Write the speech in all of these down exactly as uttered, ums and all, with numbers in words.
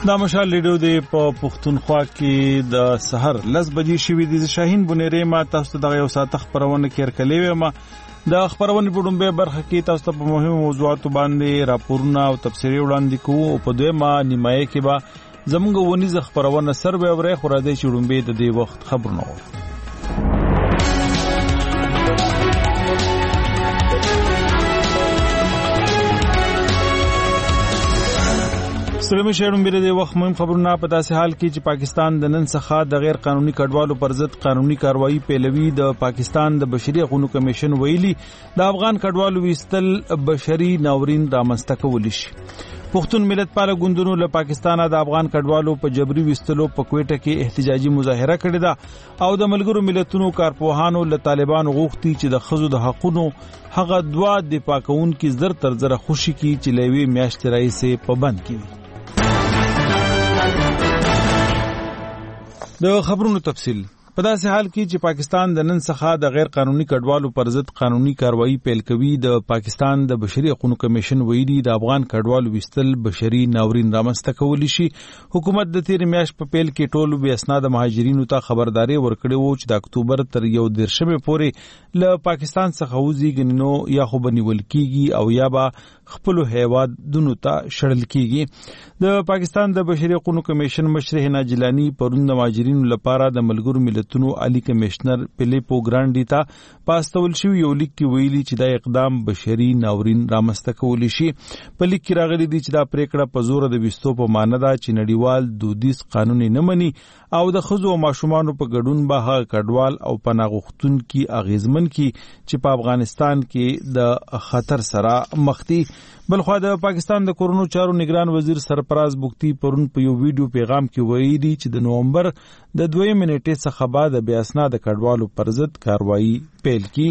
دا مشال لیډو دی په پښتونخوا کې د سحر لس بجې شوې دي. شاهین بنيرې ما تاسو ته یو ساعت خبرونه کړې کړې ما د خبرونه په ډومبه برخه کې تاسو ته په مهمو موضوعاتو باندې راپورونه او تفسیري وړاندې کوو او په دویمه نیمایي کې به زموږ ونیز خبرونه سروي اورې خو راځي چې ډومبه د دې وخت خبرونه وو. سلامي شهرون بیره د وخت مهم خبرونه په داسې حال کې چې پاکستان د نن څخه د غیر قانوني کډوالو پر ضد قانوني کاروایی پیلوي. د پاکستان د بشري حقوقو کمیشن ویلي د افغان کډوالو وستل بشري ناورین رامنځته کول شي. پښتون ملت پاله ګوندونو له پاکستانه د افغان کډوالو په جبري وستلو په کوټه کې احتجاجي مظاهره کړې ده او د ملګرو ملتونو کارپوهانو له طالبانو غوښتي چې د خزو د حقوقو هغه دوا دفاع کوونکي زر تر زر خوشي کی چې لوي میاشتې راځي په بند کړي. د خبرونو تفصیل په داسې حال کې چې پاکستان د نن څخه د غیر قانوني کډوالو پر ضد قانوني کاروایی پیل کوي. د پاکستان د بشري حقوقو کمیشن ویلي د افغان کډوالو وستل بشري ناورین رامنځته کول شي. حکومت د تیر میاشت په پیل کې ټولو بې اسناد مهاجرینو ته خبرداري ورکړې وو چې د اکتوبر تر یو دیرشمې پورې له پاکستان څخه وځي غنینو یا خو بنیول کیږي او یا به خپل هیوادونو ته شړل کیږي. د پاکستان د بشري حقوقو کمیشن مشر هنا جیلانی پرون د مهاجرینو لپاره د ملګرو ملتونو عالی کمشنر پیلیپو ګرانډی ته پاستول شو. یو لیک کې ویلي چې دا اقدام بشري ناورین رامنځته کول شي. په لیک کې راغلي دي چې دا پریکړه په زور د وستو په معنی ده چې نړیوال دودیز قانون نه مني او د خزو او ماشومان په ګډون به هغه کډوال او پناهغښتون کی اغیزمن کی چې په افغانستان کې د خطر سره مخ دي. بلخو د پاکستان د کورونو چارو نگران وزیر سرفراز بوکتی پرون په یو ویډیو پیغام کې ویلي چې د نومبر د دوه منټې څخه بعد بیا اسناد کډوالو پر ضد کاروایی پیل کی.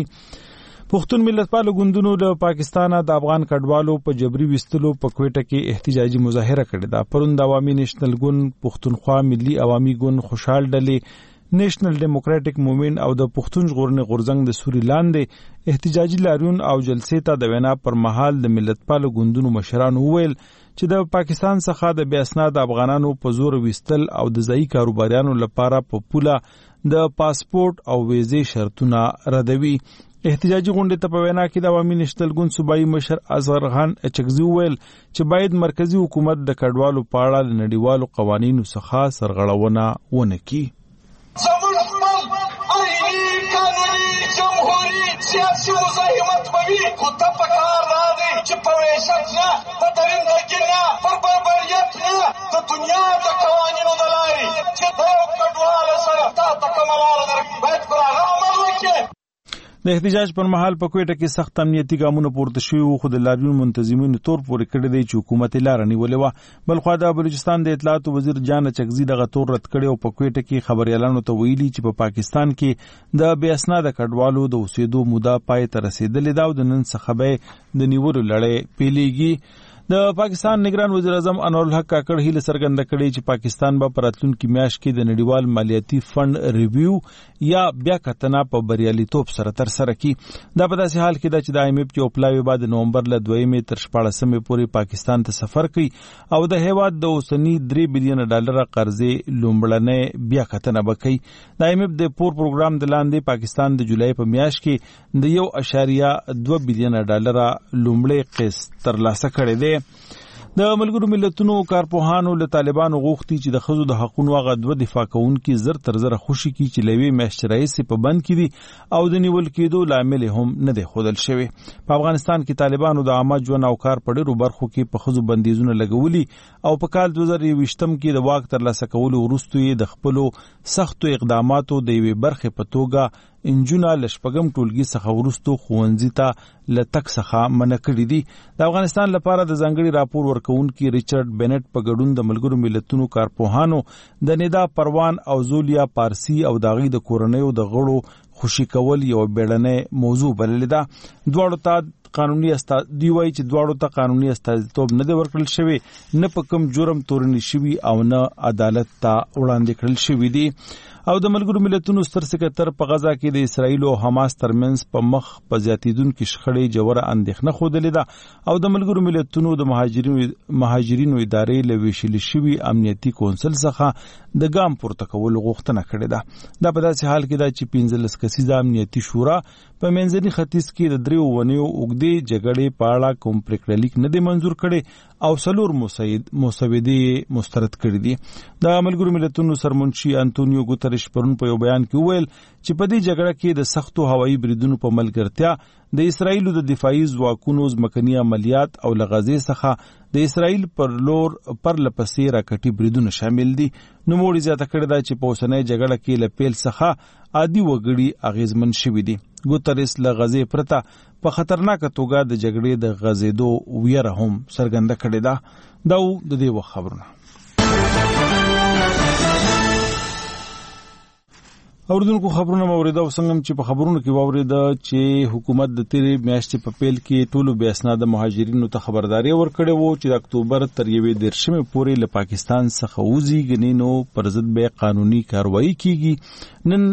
پښتون ملت پالو ګوندونو له پاکستانه د افغان کډوالو په جبري وستلو په کوټه کې احتجاجي مظاهره کړې ده. پرون د عوامي نېشنل ګوند، پښتونخوا ملي عوامي ګوند، خوشحال ډلې، نیشنل ډیموکراټک موومېنټ او د پښتون ژغورنې غورځنګ د سوري لاندې احتجاجي لاریون او جلسې ته د وینا پر مهال د ملت پالو ګوندونو مشرانو وویل چې د پاکستان څخه د بې اسناد افغانانو په زور وستل او د ځایي کاروباریانو لپاره په پوله د پاسپورت او ویزې شرطونه ردوي. احتجاجي غونډې ته په وینا کې د عوامي نېشنل ګوند صوبایي مشر اصغر خان اچکزي وویل چې باید مرکزی حکومت د کډوالو په اړه د نړیوالو قوانینو څخه سرغړونه ونه کړي. زمون خپل آئینی قانوني جمهوری سیاسي مزاحمت بوي خو ته په کار را دی چې په وحشت نه، په درندګي نه، پر بربریت نه، د دنیا د قوانینو د لارې چې د یو کډوال سره تا ته کومه لاره درکړي باید پر هغه عمل وکړي. د احتجاج پر مهال په کوټه کې سخت امنیتي ګامونه پورته شوي وو خو د لاریون منتظمینو تور پورې کړی دی چې حکومت لار نیولې وه. بلخو د بلوچستان د اطلاعات وزیر جان چکزي دغه تور رد کړی او په کوټه کې خبريالانو ته ویلي چې په پاکستان کې د بې اسناد کډوالو د اوسېدو موده پای ته رسیدلې ده او د نن څخه به د نیولو لړۍ پیلېږي. د پاکستان نگران وزیر اعظم انور الحق کاکړ هیله څرګنده کړې چې پاکستان به په راتلونکي میاشت کې د نړیوال مالیاتي فند ریویو یا بیا کتنه په بریالیتوب سره ترسره کړي. دا په داسې حال کې ده چې د آی ایم ایف یو پلاوی بعد نومبر له دویمې تر شپاړسمې پورې پاکستان ته سفر کوي او د هیواد د اوسنی درې بلین ډالر قرضې لومړنۍ بیا کتنه وکړي. د آی ایم ایف د پور پروګرام د لاندې پاکستان د جولای په میاشت کې د یو اشاریه دوه بلین ډالر لومړی قسط ترلاسه کړی دی. د ملګرو ملتونو کارپوهانو له طالبانو غوښتي چې د خزو د حقوقو هغه دوه دفاع کوونکي زر تر زر خوشي کی چې لوي میاشتې راځي په بند کړي او د نیول کېدو لامل هم نه دی ښودل شوی. په افغانستان کې طالبانو د عامه ژوند او کار په ډېرو برخو کې په خزو بندیزونه لګولي او په کال دوه زره یوویشتم کې د واک ترلاسه کولو وروسته یې د خپلو سختو اقداماتو د یوې برخې په توګه انجونه لشپګم ټولګي څخه ورستو خوندزي ته لټک څخه منع کړی دي. د افغانستان لپاره د ځانګړي راپور ورکونکي ریچارډ بینټ په ګډون د ملګرو ملتونو کارپوهانو د ندا پروان او زولیا پارسی او داغي د کورنیو د غړو خوشی کول یو بیړنۍ موضوع بلل ده. دواړو ته قانوني استاد دی وایي چې دواړو ته قانوني استازیتوب نه دی ورکړل شوی، نه په کوم جرم تورنی شوی او نه عدالت ته وړاندې کړل شوی دی. او د ملګرو ملتونو ستر سکرټر په غزا کې د اسرایل او حماس ترمنځ په مخ په زیاتیدونکو شخړې جوړه اندېښنه خوده لیده او د ملګرو ملتونو د مهاجرینو مهاجرینو ادارې له ویشل شوی امنیتي کونسل څخه د ګام پورته کول غوښتنه کړې ده. دا په داسې حال کې ده چې پنځلس کسیزه امنیتي شورا په منځني ختیځ کې د دریو ونیو اوږدې جګړې په اړه کوم پریکړه لیک نه دی منظور کړی او څلور مسودې مسترد کړي دي. د ملګرو ملتونو سرمنشي انټونیو ګوتریش پرون په یو بیان کې وویل چې په دې جګړه کې د سختو هوایي بریدونو په ملګرتیا د اسرایل د دفاعي ځواکونو ځمکني عملیات او له غزې څخه د اسرایل پر لور پر لپسې راکټي بریدونه شامل دي. نو موږ زیاته کړی دا چې په اوسنۍ جګړه کې له پیل څخه عادي وګړي اغیزمن شوي دي. ګوتریس له غزې پرته په خطرناکه توګه د جګړې د غزېدو ویره هم څرګنده کړې ده. دا د دې وخت خبرونه. اوردونکو خبرونه موریده او څنګه چې په خبرونو کې واوریده چې حکومت د تیرې میاشتې په پیل کې ټولو بې اسناده مهاجرینو ته خبرداري ورکړې وو چې د اکتوبر تر یوې دېرشمې پورې له پاکستان څخه وځي، ګنې نو پر ضد به قانوني کاروایی کیږي. نن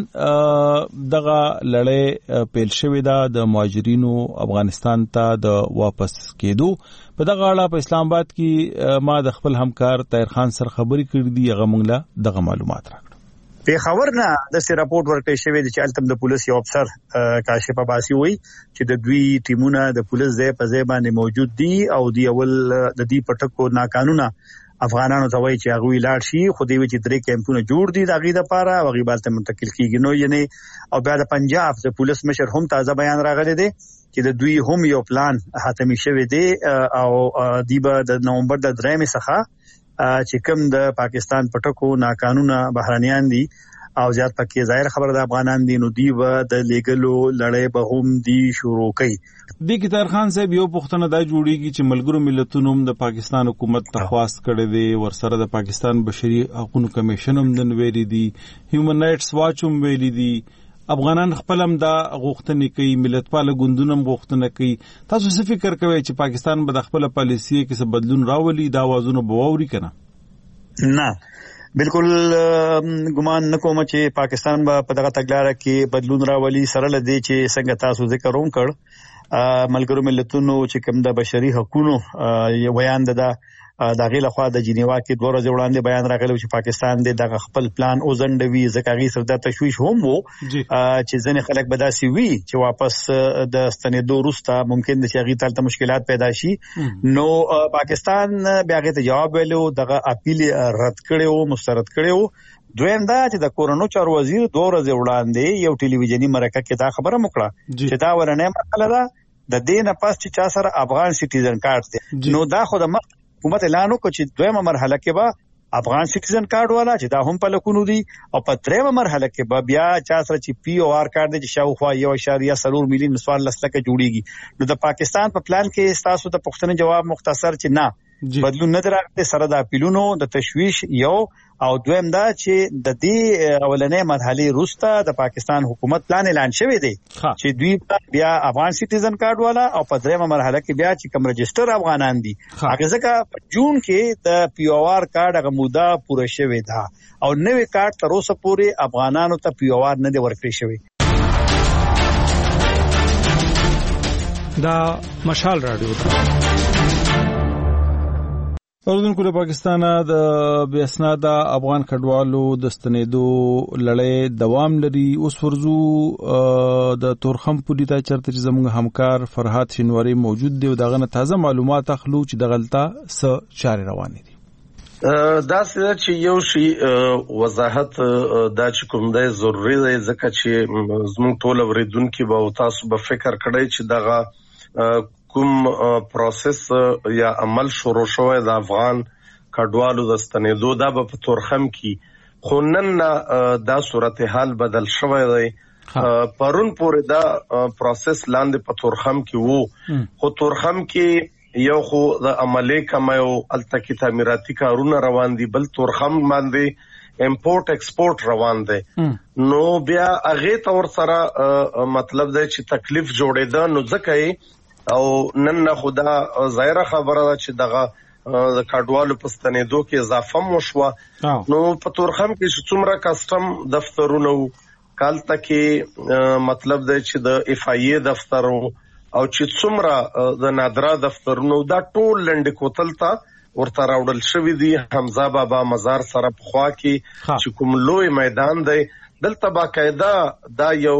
دغه لړۍ پیل شوې ده د مهاجرینو افغانستان ته د واپس کېدو. په دغه اړه په اسلام آباد کې ما د خپل همکار طاهر خان سره خبرې کړې دي، هغه موږ له دغه معلومات راکړل. په خبر نه د سی راپورټ ورکړی شوی دی چې التم د پولیس یو افسر کاشف عباسی وایي چې د دوی ټیمونه د پولیس ځای په ځای باندې موجود دي او دی اول د دې پټکو ناقانونه افغانانو ته وایي چې هغه لاړ شي، خو دوی چې درې کیمپونه جوړ دي د هغې دپاره او هغې بالته منتقل کېږي. نو یعنې او بیا د پنجاب د پولیس مشر هم تازه بیان راغلی دی چې د دوی هم یو پلان حتمي شوی دی او دی به د نومبر د درېیمې څخه چې کوم د پاکستان پټکو ناقانونه بهرانيان دي او زیات پکې ظاهر خبره د افغانان دي، نو دی و د لیګلو لړۍ به هم دی شروع کوي. د کتار خان صاحب یو پوښتنه دا جوړیږي چې ملګرو ملتونو هم د پاکستان حکومت تخواست کړی دی، ورسره د پاکستان بشري حقوقو کمیشن هم نن ویلي دي، هیومن رائټس واچ هم ویلي دي، افغانان خپل هم دا غوښتنې کوي، ملتپاله ګوندونه هم غوښتنه کوي. تاسو څه فکر کوئ چې پاکستان به د خپل پالیسي کې څه بدلون راولي؟ دا आवाजونه به واوري کنه؟ نه، بالکل ګمان نکوم چې پاکستان به په دغه تګلاره کې بدلون راولي. سره لدی چې څنګه تاسو ذکر هم کړ ملګرو ملتونو چې کوم د بشري حقوقو بیان ده د هغې لخوا د جنیوا کې دوه ورځې وړاندې بیان راغلی چې پاکستان د دغه خپل پلان اوځنډوي، ځکه هغې سره دا تشویش هم و چې ځینې خلک به داسې وي چې واپس د ستنېدو وروسته ممکن ده چې هغې ته هلته مشکلات پیدا شي. نو پاکستان بیا هغې ته جواب ویلی و، دغه اپیل رد کړی و، مسترد کړی و. دویم دا چې د کورنو چارو وزیر دوه ورځې وړاندې یو ټلویزیوني مرکه کې دا خبره هم وکړه چې دا ورنۍ مسله ده د دې نه پس چې چا سره افغان سټیزن کارت دی. نو دا خو د مخ حکومت اعلان وکړ چې دویمه مرحله کې به افغان سټیزن کارت والا چې دا هم په لکونو دي او په دریمه مرحله کې به بیا چا سره چې پی او آر کارت دی چې شاوخوا یو اشاریه څلور میلیون څوارلس لکه جوړیږي. نو د پاکستان په پلان کې ستاسو د پوښتنې جواب مختصر چې نه بدلون نه راغلی، سره د اپیلونو د تشویش یو او دویم دا چې د دې اولنې مرحلې وروسته د پاکستان حکومت پلان اعلان شوی دی چې دوی بیا افغان سټیزن کارت والا او په دریمه مرحله کې بیا چې کوم رجسټر افغانان دي هغه ځکه په جون کې د پی او آر کارت هغه موده پوره شوی ده او نوې کارت تر اوسه پورې افغانانو ته پی او آر نه دی ورکړی شوی. دا مشال رادیو ده. اوردونکو له پاکستانه د بې اسناده افغان کډوالو د ستنېدو لړۍ دوام لري. اوس ورځو د تورخم پولي ته چرته چې زموږ همکار فرهاد شینواری موجود دی او دغه نه تازه معلومات اخلو چې د غلطه څه چارې روانې دي. دا څه چې یو شی وضاحت دا چې کوم دی ضروري دی ځکه چې زموږ ټول اوریدونکي به تاسو به فکر کړئ چې دغه کوم پروسس یا عمل شروع شوی د افغان کډوالو د ستنېدو دا به په تورخم کې خو نن دا صورتحال بدل شوی دی. پرون پورې دا پروسس لاندې په تورخم کې وو خو تورخم کې یو خو د عملي کمایو الته کې تعمیراتي کارونه روان دي، بل تورخم باندې امپورټ ایکسپورټ روان دی. نو بیا هغې ته ورسره مطلب دی چې تکلیف جوړېده. نو ځکه او نن نه خدا ظاهره خبره ده چې دغه د کډوالو په ستنېدو کې اضافه مو شوه. نو په تورخم کې چې څومره کسټم دفترونه وو کالته کې مطلب دی چې د اف آی ای دفتر او چې څومره د نادرا دفترونه دا ټول لنډ کوتل ته ورته راوړل شوی دی. حمزه بابا مزار سره په خوا کې چې کوم لوی میدان دی دلته باقاعده دا یو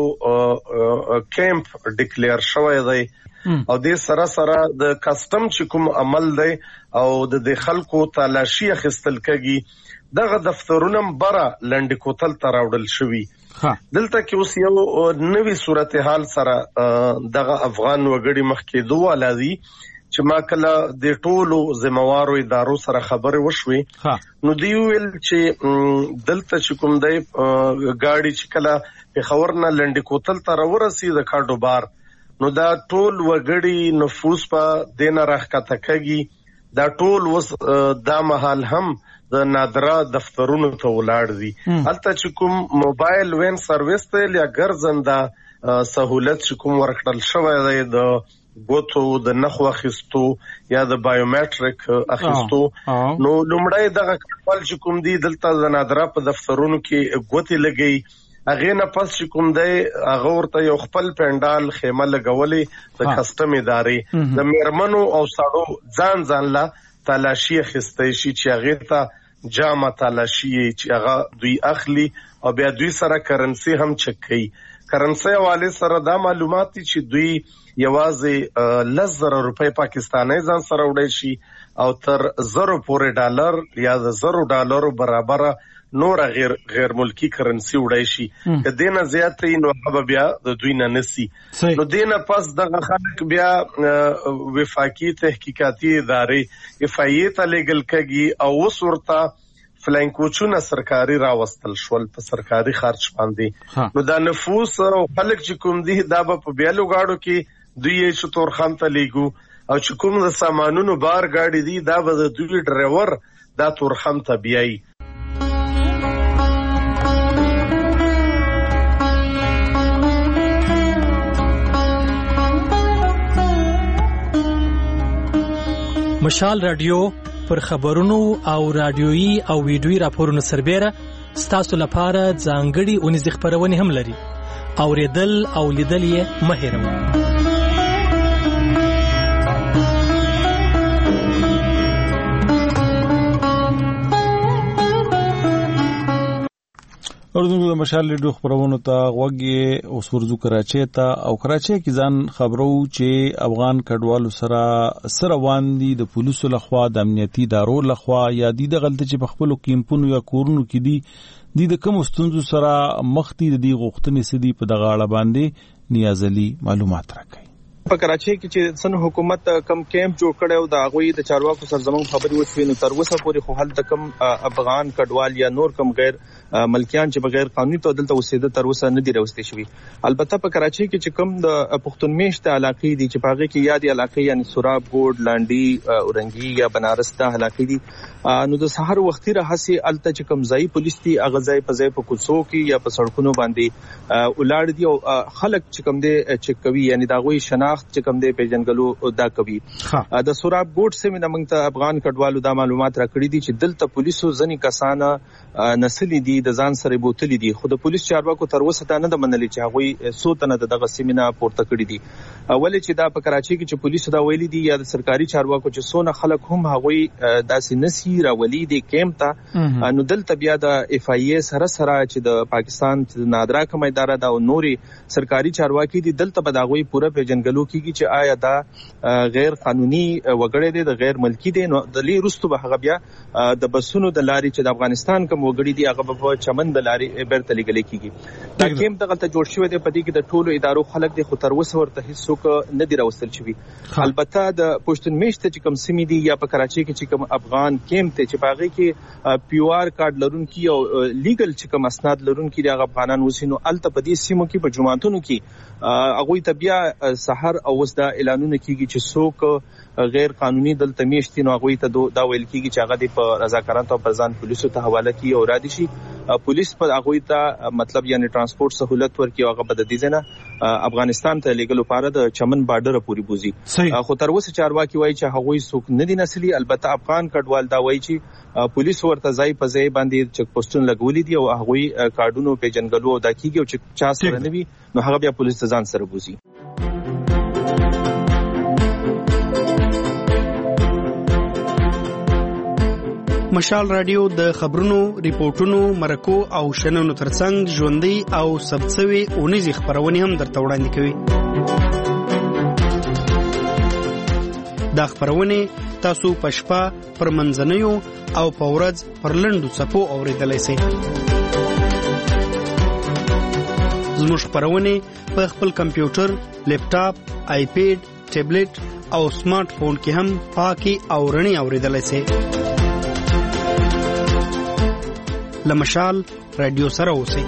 کیمپ ډیکلیئر شوی دی او د سره سره د کسٹم چې کوم عمل دی او د خلکو تلاشي اخیستل کېږي دغه دفترونه بره لنډ کوتل ته راوړل شوی. دلته کې اوس یو نوې صورتحال سره دغه افغان وګړي مخکې دوه لازم چې ما کله د ټولو ذمہوارو ادارو سره خبرې وشوي نو دی ویل چې دلته چې کوم دی گاډي چې کله په خبر نه لنډ کوتل ته راورسي د کاډو بار نو دا ټول وګړي نفوس په دینه راخته کېږي دا ټول وس دا محل هم د نادرا دفترونو ته ولاړ دي. هلته چې کوم موبایل وین سرویس ته یا ګرځنده سہولت چې کوم ورکړل شوی دی د ګوتو د نخو اخیستو یا د بایومټریک اخیستو نو لومړی دغه کډوال چې کوم دی دلته د نادرا په دفترونو کې ګوتې لګي هغه نه پس چې کوم دی هغه ورته یو خپل پندال خیمه لګولې د کسٹم ادارې د میرمنو او سړو ځان ځان لا تلاشي اخیستې شي چې هغه ته جامه تلاشي چې هغه دوی اخلي او بیا دوی سره کرنسي هم چک کوي. کرنسي حواله سره دا معلومات چې دوی یوازې لس زره روپۍ پاکستاني ځان سره وړي شي او تر زرو پورې ډالر یا د زرو ډالرو برابر نور غیر غیر ملکی کرنسي وړي شي که دینه زیاتې نو هغه بیا د دوی نه نسی. نو دینه پس دغه خلک بیا وفاقي تحقیقاتي ادارې اف آی ای ته لګل کېږي او اوس ورته فلانکوچونه سرکاري راوستل شول په سرکاري خرچ باندې. نو دا نفوس او خلک چې کوم دي دا په بیلو گاډو کې دوی یې چې تورخم ته لیږو او چې کوم د سامانونو بار گاډي دي دا به د دوی ډرایور دا تورخم ته بیایي. مشال رادیو پر خبرونو او رادیويي او ویډیويي راپورونو سربېره ستاسو لپاره ځانګړي اونیز خبرونه هم لري. اوریدل او لیدل یې مه هېروئ. اردو د مشال ریډیو خبرونو ته غوږی اوس ورزو کراچۍ ته او کراچۍ کې ځان خبرو چې افغان کډوالو سره سره واندي د پولیسو لخوا د امنیتي ادارو لخوا یا د غلطي چې په خپل کیمپونو یا کورونو کې دي د کوم ستونزو سره مخ دي د غوښتنې سدي په دغه اړه باندې نیازلي معلومات راکړي. په کراچۍ کې چې سن حکومت کم کیمپ جوړ کړو دا غوي د چارواکو سره زموږ خبري وشوي نو تر اوسه پورې خو هلته کم افغان کډوال یا نور کم غیر ملکیان چې بغیر قانوني تو دلته اوسېده تر اوسه نه دی راوستي شوی. البته په کراچۍ کې چې کم د پښتون میشته علاقې دي چې پاغه کې یادي علاقې یعنی سوراب ګوډ لانډي اورنګي یا بنارس ته علاقې دي نو د سحر وختي راهسي الته چې کم ځای پولیس دي هغه ځای په ځای په کوڅو کې یا په سړکونو باندې ولاړ دي او خلک چې کم دي چې کوي یعنی دا غوي شناخت چې کم دي پیژنګلو دا کوي. د سوراب ګوډ سیمه موږ ته افغان کډوالو دا معلومات راکړي دي چې دلته پولیسو ځنی کسانه نسلی دي د ځان سره بوتلی دي خو د پولیس چارواکو تر اوسه دا نه منلي چې هغه سوتنه دغه سیمینه پورته کړی دي. ولې چې دا په کراچۍ کې چې پولیسو دا ویلي دي یا د سرکاري چارواکو چې سونه خلک هم هغه داسې نسی راولي دي کیمپ ته نو دلته بیا د اف آی ای سره سره چې د پاکستان د نادرا کوم اداره دا او نوري سرکاري چارواکي دي دلته به دا غوي پوره پیژنګلو کیږي چې آیا دا غیر قانوني وګړي دي د غیر ملکی دي نو د لې رستو به هغه بیا د بسونو د لاري چې د افغانستان کوم وګړي دي هغه په چمن د لاري بیرته لګل کیږي. دا کیمپ دغه ته جوړ شوی دی په دې کې د ټولو ادارو خلک دي خو تر اوسه ورته هیڅوک نه دی راوستل شوی. البته د پښتون میشته چې کوم سیمې دي یا په کراچۍ کې چې کوم افغان کیمپ ته چې پاغي کې پیو آر کارت لرونکي او لیګل چې کوم اسناد لرونکي د افغانان وسینو الته په دې سیمو کې په جماعتونو کې هغه ته بیا سحر او وس دا اعلانونه کیږي چې څوک غیر قانوني دلته میشتي نو هغه ته دا ویل کیږي چې هغه د رضاکارانو او پرځان پولیسو ته حواله کی او را دي شي پولیس په هغه ته مطلب یعنی ترانسپورت سہولت ورکړي او هغه په د دې نه افغانستان ته لیګل لپاره د چمن بارډر پوری بوزي خو تر اوسه چارواکي وایي چې هغه څوک نه دي نسلي البته افغان کډوال دا وایي چې پولیس ورته ځای په ځای باندې چک پوسټونه لګولې دي او هغه کارډونو پیژنګلو او دا کیږي او چې چا سره نه وي نو هغه بیا پولیس ځان سره بوزي. مشال رادیو د خبرونو، ریپورتونو، مرکو او شننو ترڅنګ ژوندۍ او ثبتسوي اونیزې خبرونه هم درته وړاندې کوي. دا خبرونه تاسو په شپه پر منځنیو او په ورځ پر لنډو څپو اوریدلای شئ. زموږ خبرونه په خپل کمپیوټر، لیپټاپ، آیپیډ، ټابلیټ او سمارټ فون کې هم پاکي او رڼي اوریدلای شئ. لمشال رادیو سره اوسئ.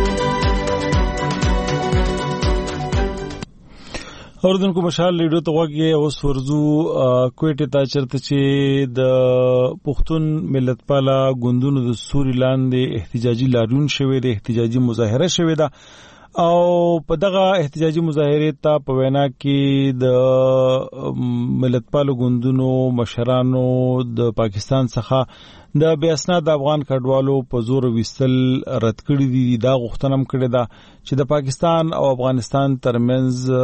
اوردونکو مشال ریډیو ته وګورئ. اوس ورزو کوټه ته چرته چې د پښتون ملت پالا ګوندونو د سوري لاندې احتجاجي لاریون شوه د احتجاجي مظاهره شوه ده او په دغه احتجاجي مظاهره ته په وینا کې د ملت پالو ګوندونو مشرانو د پاکستان څخه د بې اسناد افغان کډوالو په زور وستل رد کړی دي. دا غوښتنه هم کړې ده چې د پاکستان او افغانستان ترمنځ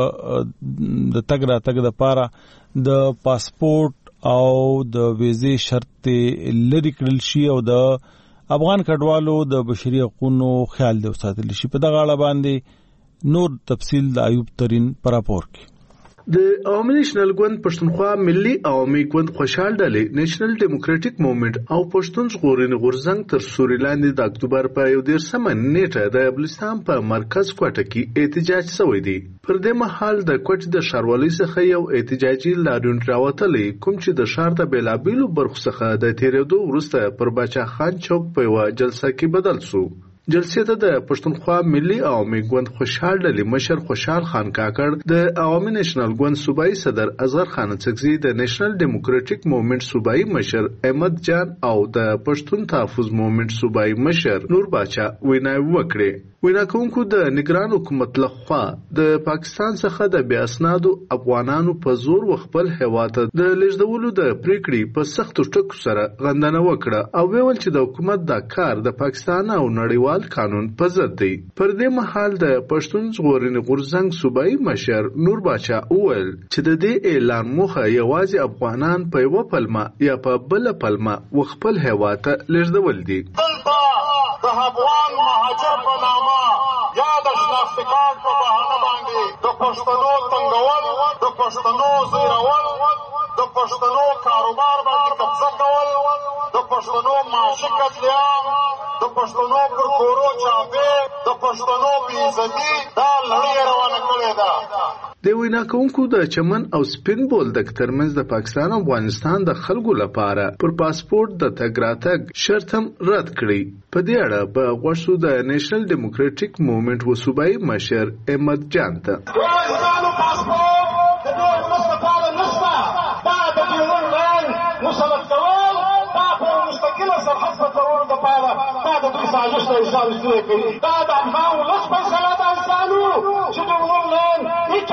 د تګ راتګ لپاره د پاسپورت او د ویزې شرط لري کړل شي او د افغان کډوالو د بشري حقوقو خیال دی وساتل شي. په دغه اړه باندې نور تفصیل د ایوب ترين پر راپور کې. د عوامي نېشنل ګوند پښتونخوا ملي عوامي ګوند خوشحال ډلې نېشنل ډیموکراټک موومېنټ او پښتون ژغورنې غورځنګ تر سوري لاندې د اکتوبر په یو دیرشمه نیټه د بلوچستان په مرکز کوټه کې احتجاج شوی دی. پر دې مهال د کوټې د ښاروالۍ څخه یو احتجاجي لاریون راوتلی کوم چې د ښار د بېلابېلو برخو څخه د تېرېدو وروسته پر باچا خان چوک په یوه جلسه کې بدل شو. جلسې ته د پښتونخوا ملي عوامي ګوند خوشحال ډلې مشر خوشحال خان کاکړ، د عوامي نېشنل ګوند صوبایي صدر اصغر خان څکزي، د نېشنل ډیموکراټک موومېنټ صوبایي مشر احمد جان او د پښتون تحفظ موومېنټ صوبایي مشر نور باچا ویناوي وکړې. وینا کوونکو د نگران حکومت لخوا د پاکستان څخه د بې اسنادو افغانانو په زور وخپل هیواد ته د لیږدولو د پریکړې په سختو ټکو سره غندنه وکړه او ویل چې د حکومت دا کار د پاکستان او نړیوال قانون په ضد دی. پر دې مهال د پښتون ژغورنې غورځنګ صوبایي مشر نور باچا وویل چې د دې اعلان موخه یوازې افغانان په یوه پلمه یا په بله پلمه وخپل هیواد ته لیږدول دي. د افغان مهاجر په نامه یا د شناخت کارت په بهانه باندې د پښتنو تنګول، د پښتنو زیرول، د پښتنو کاروبار باندې قبضه کول، د پښتنو معاشي قتلیام، د پښتنو پر کورو چاپې، د پښتنو بې عزتي دا لړۍ روانه کړې ده. د وینا کوونکو د چمن او سپین بولدک ترمنځ د پاکستان او افغانستان د خلکو لپاره پر پاسپورت د تګ راتګ شرط هم رد کړی. په دې اړه په غوږ شو د نېشنل ډیموکراټک موومېنټ و صوبایي مشر احمد جان ته. افغانستانو پاسپورت د دې ولس لپاره نشته. دا د ډیورنډ لاین مسلط کول، دا په مستقله سرحد په تړلو لپاره دا د دوی سازش ته اشاره شوې کوي. دا د افغان ولس فیصله ده انسانو چې ډیورنډ لاین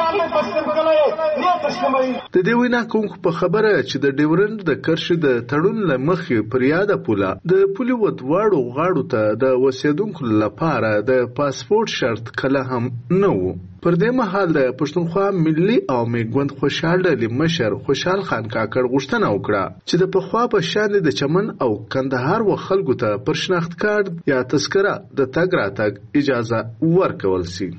د دې وینا کوونکو په خبره چې د ډیورنډ د کرښې د تړون له مخې پر یاده پوله د پولې و دواړو غاړو ته د اوسېدونکو لپاره د پاسپورت شرط کله هم نه و. پر دې مهال د پښتونخوا ملي عوامي ګوند خوشحال ډلې مشر خوشحال خان کاکړ غوښتنه وکړه چې د پخوا په شان د چمن او کندهار و خلکو ته پر شناخت کارت یا تذکره د تګ راتګ اجازه ورکول شي.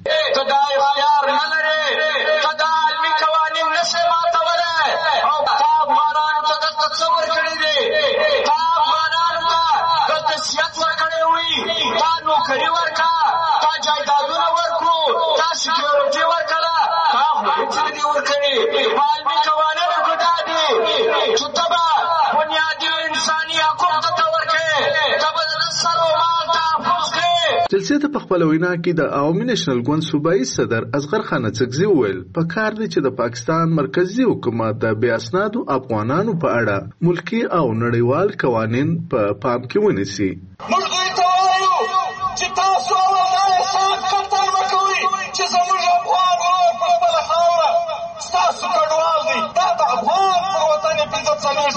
جلسې ته په خپل وینا کې د عوامي نېشنل ګوند صوبایي صدر اصغر خان څکزي وویل په کار دی چې د پاکستان مرکزی حکومت د بې اسنادو افغانانو په اړه ملکی او نړیوال قوانین په پام کې ونیسي. موږ دوی ته وایو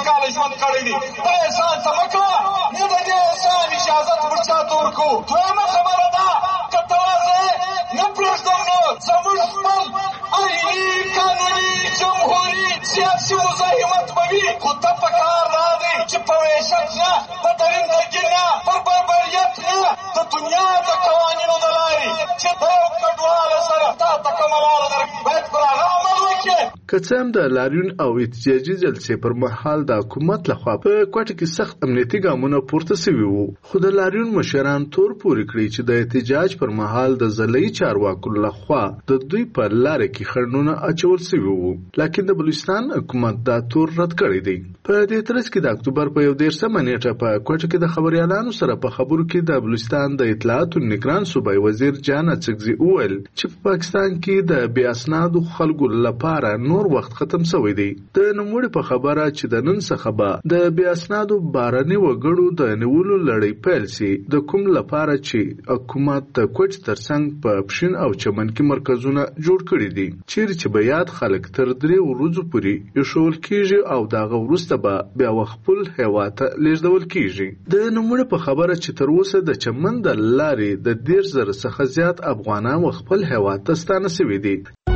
خوشحاله ژوند کړی دی. دا احسان ته مه کوه، نه د دې احسان اجازت پر چاته ورکوو. دویمه خبره ده، که تواضع نه پرېږدم نو زموږ خپل آئیني قانوني جمهوري سیاسي مزاحمت به وي، خو ته په کار را دی چې په وحشت نه، په درندګي نه، پر بربریت نه، د دنیا د قوانینو د لارې چې د یو کډواله سره تا ته کومه لاره درکړي باید پر هغه عمل وکړې. که څه هم د لاریون او احتجاجي جلسې پر مهال د حکومت لخوا په کوټه کې سخت امنیتي ګامونه پورته شوي وو، خو د لاریون مشران تور پورې کړی چې د احتجاج پر مهال د ځلۍ چارواکو لخوا د دوی په لاره کې خنډونه اچول شوي وو، لکن د بلوچستان حکومت دا تور رد کړی دی. په دې ترڅ کې د اکتوبر په یو دېرشمه نیټه په کوټه کې د خبريالانو سره په خبرو کې د بلوچستان د اطلاعات او نگران صوبای وزیر جان اڅکزي وویل چې په پاکستان کې د بې اسنادو خلکو لپاره نور وخت ختم شوی دی. د نوموړي په خبره چې د نن څخه به د بې اسنادو بارني وګړو د نیولو لړۍ پیل شي، د کوم لپاره چې حکومت د کوټ ترڅنګ په پښین او چمن کې مرکزونه جوړ کړي دي، چیرې چې به یاد خلک تر درې ورځې پورې ایښول کیږي او دغه وروسته به بیا خپل هیواد ته لیږدول کیږي. د نوموړي په خبره چې تر اوسه د چمن د لارې د دېرش زره څخه زیات افغانان خپل هیواد ته ستانه شوي دي.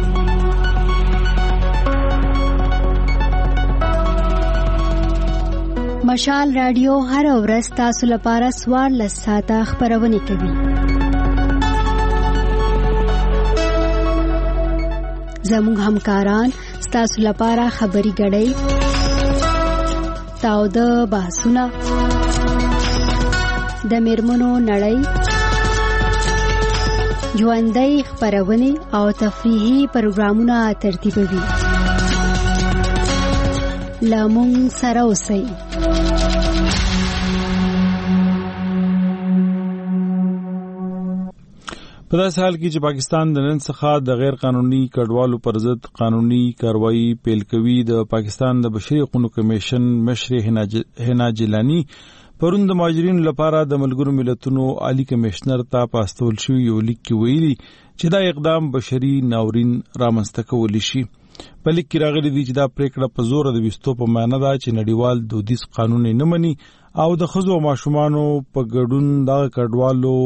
مشال رادیو هر ورځ تاسو لپاره څوارلس ساعته خپرونه کوي. زموږ همکاران ستاسو لپاره خبري غړي، تاوده بحثونه، د میرمنو نړۍ، ژوندۍ خپرونه او تفریحي پروګرامونه ترتیبوي. لامون سره اوسئ. په داسې حال کې چې پاکستان د نن څخه د غیر قانوني کډوالو پر ضد قانوني کاروایی پیل کوي، د پاکستان د بشري حقوقو کمیشن مشر هنا جیلانی پرون د مهاجرینو لپاره د ملګرو ملتونو عالی کمشنر ته په استول شوي یو لیک کې ویلي چې دا اقدام بشري ناورین رامنځته کولی شي. په لیک کې راغلي دي چې دا پریکړه په زور د وستو په معنی ده چې نړیوال دودیز قانون نه مني او د ښځو او ماشومانو په ګډون د کډوالو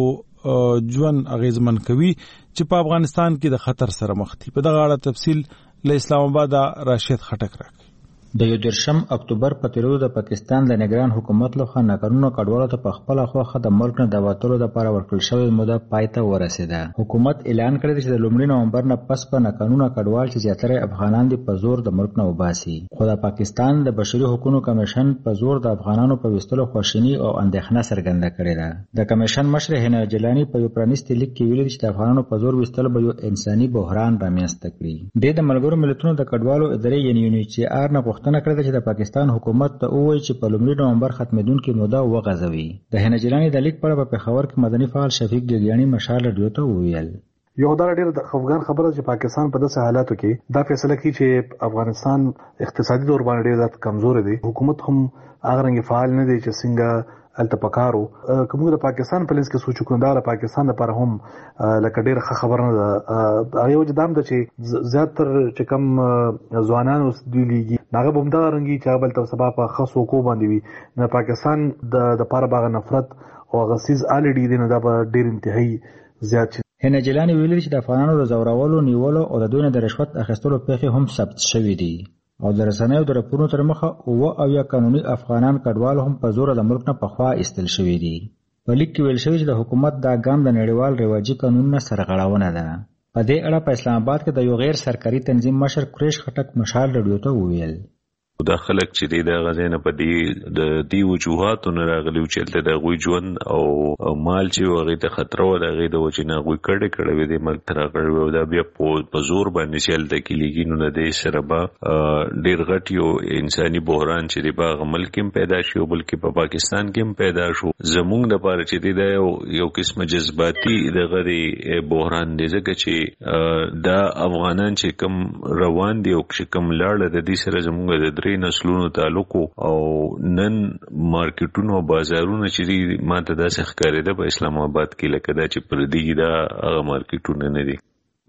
ژوند اغیزمن کوي چې په افغانستان کې د خطر سره مخ دي. په دغه اړه تفصیل له اسلام آباد راشد خټک راکړي. د یو دېرشم اکتوبر په تیرو د پاکستان د نگران حکومت لخوا ناقانونه کډوالو ته په خپله خوښه د ملک نه د وتلو لپاره ورکړل شوې موده پای ته ورسېده. حکومت اعلان کړی دی چې د لومړي نومبر نه پس به ناقانونه کډوال چې زیاتره افغانان دي په زور د ملک نه وباسي. خو د پاکستان د بشري حقوقو کمیشن په زور د افغانانو په وستلو خواشیني او اندېښنه څرګنده کړې ده. د کمیشن مشر هنا جیلانی په یو پرانیستي لیک کې ویلي چې د افغانانو په زور وستل به یو انساني بحران رامنځته کړي. د ملګرو ملتونو د کډوالو ادارې یعنی یو ان ایچ سی آر نه غوښتنه کړې ده چې د پاکستان حکومت ته ووایي چې په لومړي نومبر ختمېدونکې موده وغځوي. د هنا جیلانی د لیک په اړه په پېښور کې مدني فعال شفیق ګیګیاني مشال رادیو ته وویل. یو دا ډېر د خفګان خبره چې پاکستان په داسې حالاتو کې دا فیصله کوي چې افغانستان اقتصادي تور باندې ډېر زیات کمزور دی، حکومت هم هغه رنګ فعال نه دی چې څنګه الته پکارو. کوم د پاکستان په لنس کې سوچ کوندار پاکستان لپاره هم لکه ډېر ښه خبر نه ده. هغه وجه دام ده چې زیاتر چې کم ځوانان اوس دی لیږي هغه به همدغه رنګي چې هغه بل ته سبا په ښه سوکو باندې وي. نه پاکستان د دپاره به هغه نفرت او هغه څیز الریډي دی، نه دا به ډېر انتهایي زیات شي. هنا جیلانی ویلي چې د افغانانو د زورولو، نیولو او د دوی نه د رشوت اخیستلو پیښې هم ثبت شوي دي او د رسنیو د راپورونو تر مخه اووه اویا قانوني افغانان کډوال هم په زور د ملک نه پخوا ایستل شوي دي. په لیک کې ویل شوي چې د حکومت دا ګام د نړیوال رواجي قانونونو سرغړونه ده. په دې اړه په اسلام آباد کې د یو غیر سرکاري تنظیم مشر قریش خټک مشال رادیو ته وویل. دا خلک چې دی د غزنه په دی د دی وجوهاتو نه راغلي چې د غوي ژوند او مال چې هغه ته خطر و د غي د وجنه غوي کړه کړه وي د ملک تر غړي او دا بیا په زور باندې چل د کلیګي نو د سره با ډیر غټ یو انساني بحران چې دی باغ ملک هم پیدا شو بلکې په پاکستان کې هم پیدا شو. زمونږ د پاره چې دی دا یو قسمه جذباتي د غري بحران دی ځکه چې دا افغانان چې کم روان دي او چې کم لاړ د دې سره زمونږ د نسلونو تعلق او نن مارکیټونو او بازارونو چې ماته داسې ښکارېده په اسلام آباد کې لکه دا چې پر دې دا هغه مارکیټونه نه دي.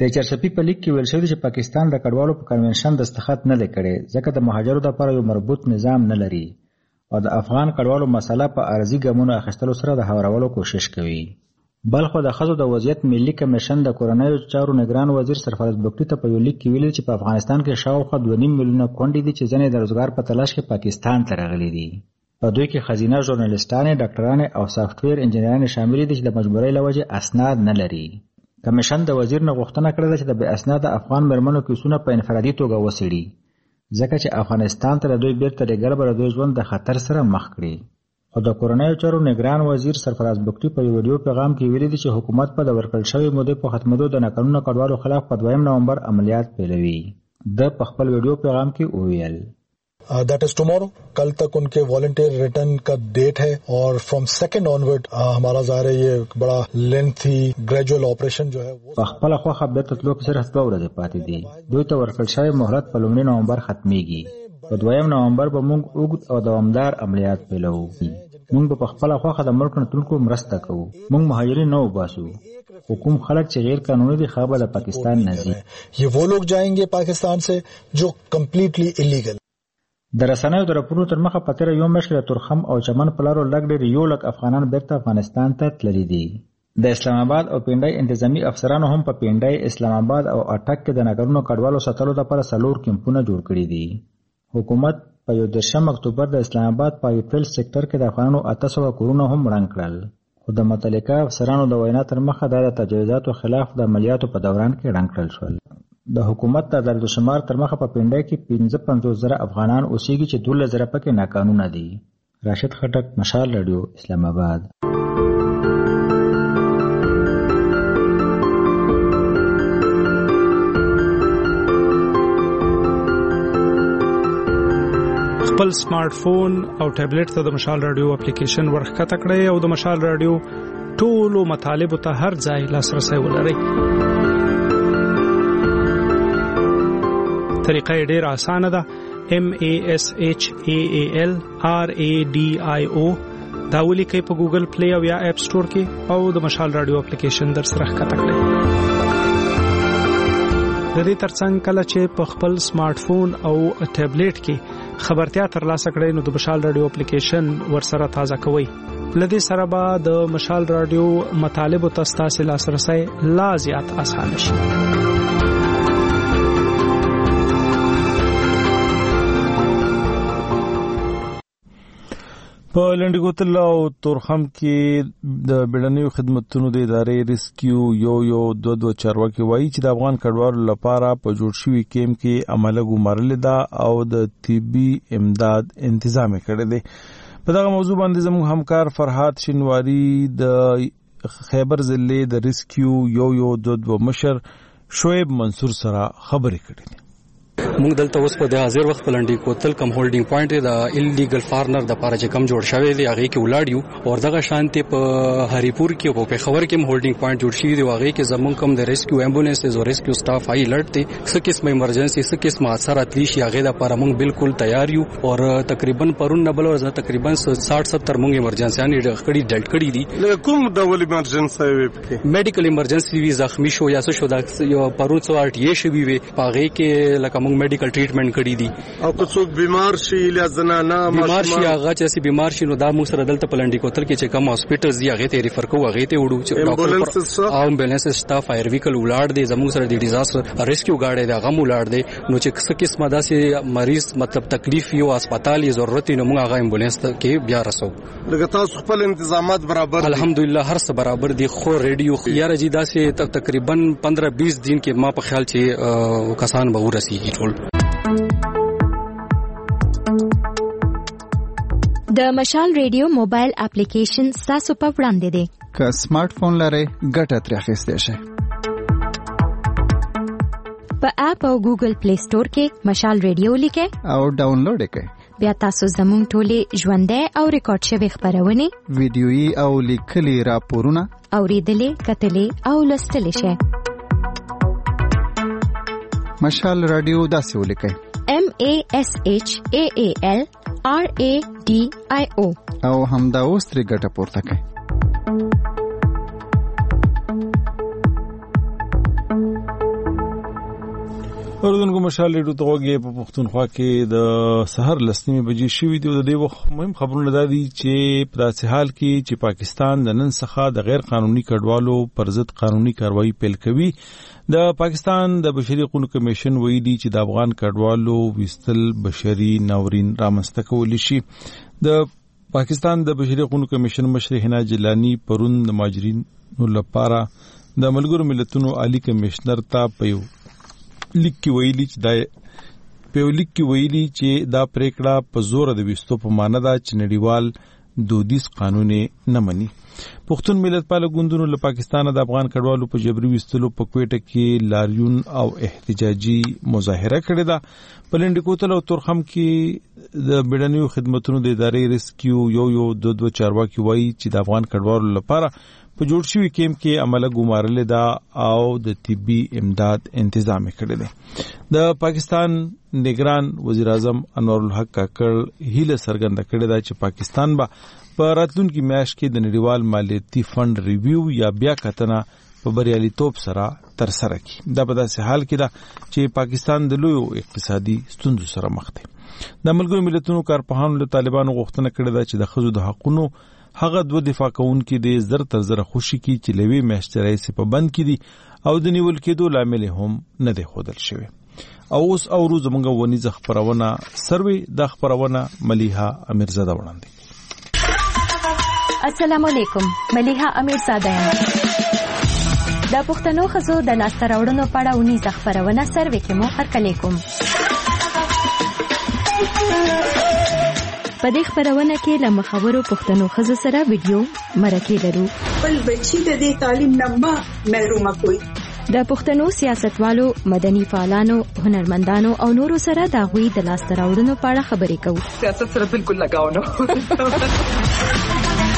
د چرشپي په لیک کې ویل شوی چې پاکستان د کډوالو په کنونشن دستخط نه کړي ځکه د مهاجرو لپاره یو مربوط نظام نه لري او د افغان کډوالو مسله په ارزي ګامونو اخیستلو سره د هوارولو کوشش کوي. بلخو د ښځو د وضعیت ملي کمیشن د کورنیو چارو نگران وزیر سرفراز بګټي ته په یو لیک کې ویلي چې په افغانستان کې شاوخوا دوه نیم میلیونه کونډې دي چې ځینې د روزګار په تلاش کې پاکستان ته راغلي دي. په دوی کې ښځینه ژورنالیستانې، ډاکټرانې او سافټویر انجینرانې شاملې دي چې د مجبورۍ له وجې اسناد نه لري. کمیشن د وزیر نه غوښتنه کړې ده چې د بې اسناده افغان مېرمنو کیسونه په انفرادي توګه وڅېړي ځکه چې افغانستان ته د دوی بیرته لیږل به د دوی ژوند د خطر سره مخ کړي. خو د کورنیو چارو نگران وزیر سرفراز بګټي په یو ویډیو پیغام کې ویلي دي چې حکومت په د ورکړل شوې مودې په ختمېدو د ناقانونه کډوالو خلاف په دویم نومبر عملیات پیلوي. د په خپل ویډیو پیغام کې وویل that is tomorrow. कल तक उनके वॉलंटियर रिटर्न का डेट है और फ्रॉम सेकंड ऑनवर्ड हमारा ज़ाहिर है ये बड़ा लेंथी ग्रेजुअल ऑपरेशन जो है वो په خپل خوخه بیرته تلو کې صرف دوه ورځې پاتې دي. دوی ته ورکړل شوی مهلت په لومړي نومبر ختميږي. په دویم نومبر به موږ اوږد او دوامدار عملیات پیلوو. موږ به په خپل خوخه د ملک نه تلونکو مرسته کوو. موږ مهاجرین نه وباسو. حکوم خلک چې غیر قانوني دي خو به د پاکستان نه ځي. ये वो लोग जाएंगे पाकिस्तान से जो completely illegal. د رسنیو د راپورونو تر مخه په تېره یو میاشت د تورخم او چمن په لارو لږ ډېر یو لک افغانان بیرته افغانستان ته تللي دي. د اسلام آباد او پینډای انتظامی افسرانو هم په پینډای، اسلام آباد او اټک کې د ناګرانو کډوالو ساتلو لپاره څلور کیمپونه جوړ کړي دي. حکومت په یو دېرشم اکتوبر د اسلام آباد په ایپریل سېکټر کې د افغانانو اته سوه کورونه هم ړنګ کړل. خو د متعلقه افسرانو د وینا تر مخه دا د تجاوزاتو خلاف د عملیاتو په دوران کې ړنګ کړل شول. د حکومت د عدالت شمار تر مخه په پینډای کې پنځه پنځوس زره افغانان اوسېږي چې دولس زره پکې ناقانونه دي. راشد خټک، مشال رادیو، اسلام آباد. خپل سمارټ فون او ټابلیټ ته د مشال رادیو اپلیکیشن ورښکته کړئ او د مشال رادیو ټولو مطالبو ته هر ځای لاسرسی ولرئ. طریقه یې ډېره اسانه ده. M A S H A A L R A D I O دا ولیکئ په ګوګل پلی او یا اپ سټور کې او د مشال رادیو اپلیکیشن در سره ښکته کړئ. د دې ترڅنګ کله چې په خپل سمارټ فون او ټابلیټ کې خبرتیا ترلاسه کړئ نو د مشال رادیو اپلیکیشن ورسره تازه کوئ. لدې سره به د مشال رادیو مطالبو ته ستاسو لاسرسی لا زیات اسانه شي. په لنډګوتل او تورخم کې د بیړنیو خدماتو د ادارې ریسکیو یو یو دوه دوه چارواکي وایي چې د افغان کډوالو لپاره په جوړ شوي کیمپ کې عمله ګمارل ده او د طبي امداد تنظیم کړی دی. په دغه موضوع باندې زموږ همکار فرحات شینواری د خیبر ضلع د ریسکیو یو یو دوه دوه مشر شعیب منصور سره خبرې کړې دي. موږ دلته اوس په د حاضر وخت لنډي کوتل کم هولډینګ پوینټ د ایلیګل فارنر د پاره چې کم جوړ شوی دی هغه کې ولاړیو او دغه شانتي په هریپور کې او په خبر کې هولډینګ پوینټ جوړ شوی دی هغه کې زمون کم د ریسکیو امبولانس او ریسکیو سټاف هاي الرټ دي څه قسمه ایمرجنسي څه قسمه اثرات لشي هغه د پاره موږ بالکل تیار یو او تقریبا پرون نه بل ورځ تقریبا ساठ ستر موږ ایمرجنسي نه کړي ډلټ کړي دي. کوم ډول ایمرجنسي وي پکې؟ میډیکل ایمرجنسي وی زخمی شو یا څه شو دا یو پرون څو ارټي شي وي هغه کې لکه موږ میډیکل ټریټمنټ کړی دي او که څوک بیمار شي یا زنانه بیمار شي هغه چې بیمار شي نو دا موږ سره دلته پلنډي کوتل کې چې کوم هاسپټل دی هغه ته ریفر کوو هغه ته وړو چې ډاکټر او امبولانس سټاف فایر ویکل ولاړ دي زموږ سره د ډیزاستر ریسکیو گاډي دا غو ولاړ دي نو چې څه قسمه داسې مریض مطلب تکلیف یو هسپتال یې ضرورت نو موږ هغه امبولانس ته کې بیا رسو. لکه تاسو خپل تنظیمات برابر دي؟ الحمدلله هر څه برابر دي خو ریډیو یاره جی داسې تقریبا پندرہ بیس دن کې ما په خیال چې کسان به ورسیږي ټول. د مشال ریډیو موبایل اپلیکیشن تاسو په وړاندې دی. که سمارټ فون لرئ ګټه ترې اخیستی شئ. په اپ او ګوګل پلی سٹور کې مشال ریډیو لیکئ او ډاونلوډ یې کړئ. بیا تاسو زموږ ټولې ژوندۍ او ریکارډ شوي خبرونه ویډیويي او لیکلي راپورونه اوریدلې کتلې او لوستلې شئ. مشال رادیو داسې ولیکئ M A S H A A L R A D I O او همدا اوس ترې ګټه پورته کړئ. اردن کو مشال ریډیو ته وګورئ په پښتونخوا کې د سحر لسنیمه بجې شوې دی. د دې وخت مهم خبرونه دا دي چې په داسې حال کې چې پاکستان د نن څخه د غیر قانوني کډوالو پر ضد قانوني کاروایی پیل کوي. د پاکستان د بشري حقوقو کمیشن ویلي چې د افغان کډوالو وستل بشري ناورین رامنځته کولی شي. د پاکستان د بشري حقوقو کمیشن مشر حنا جیلانی پرون د مهاجرینو لپاره د ملګرو ملتونو عالی کمشنر ته په لیک کې ویلي چې دا په لیک کې ویلي چې دا پریکړه په زور د وستو په معنی دا چې نړیوال دودیز قانون نه مني. پښتون ملت پال ګوندونو له پاکستان د افغان کډوالو په جبري وستلو په کوټه کې لاریون او احتجاجي مظاهره کړې ده. په لنډکوتل او تورخم کې د بیړنیو خدماتو د ادارې ریسکیو یو یو دو دو چارواکي وایي چې د افغان کډوالو لپاره په جوړ شوی کیمپ کې عمله ګمارل ده او د طبي امداد تنظیم کړی دی. د پاکستان نگران وزیر اعظم انور الحق کاکړ هیله څرګنده کړې ده چې پاکستان به په راتلونکي میاشت کې د نړیوال مالیاتي فند ریویو یا بیا کتنه په بریالیتوب سره تر سره کړي. دا په داسې حال کې ده چې پاکستان د لویو اقتصادي ستونزو سره مخ دی. د ملګرو ملتونو کارپوهانو له طالبانو غوښتنه کړې ده چې د ښځو د حقوقو هغه دوه دفاع کوونکي د زر تر زر خوشي کی چې لوي میاشتې راځي په بند کې دي او د نیول کېدو لامل هم نه دی خودل شوی. او اوس او روز موږ ونیزه خبرونه سروي د خبرونه مليحه امیرزاده وړاندې. السلام علیکم، مليحه امیرزاده یم. د پښتنو خزو د لاسته راوړنو په اړه ونیزه خبرونه سروي کې مو هرکلی کوم. په دې خبرونه کې له مخابرو پښتنو خزو سره ویډیو مرکه لرو. بل بچی د دې تعلیم نه محروم کوي. د پښتنو سیاستوالو، مدني فعالانو، هنرمندانو او نورو سره د غوي د لاسته راوړنو په اړه خبرې کوو. سیاست سره بالکل لگاو نه.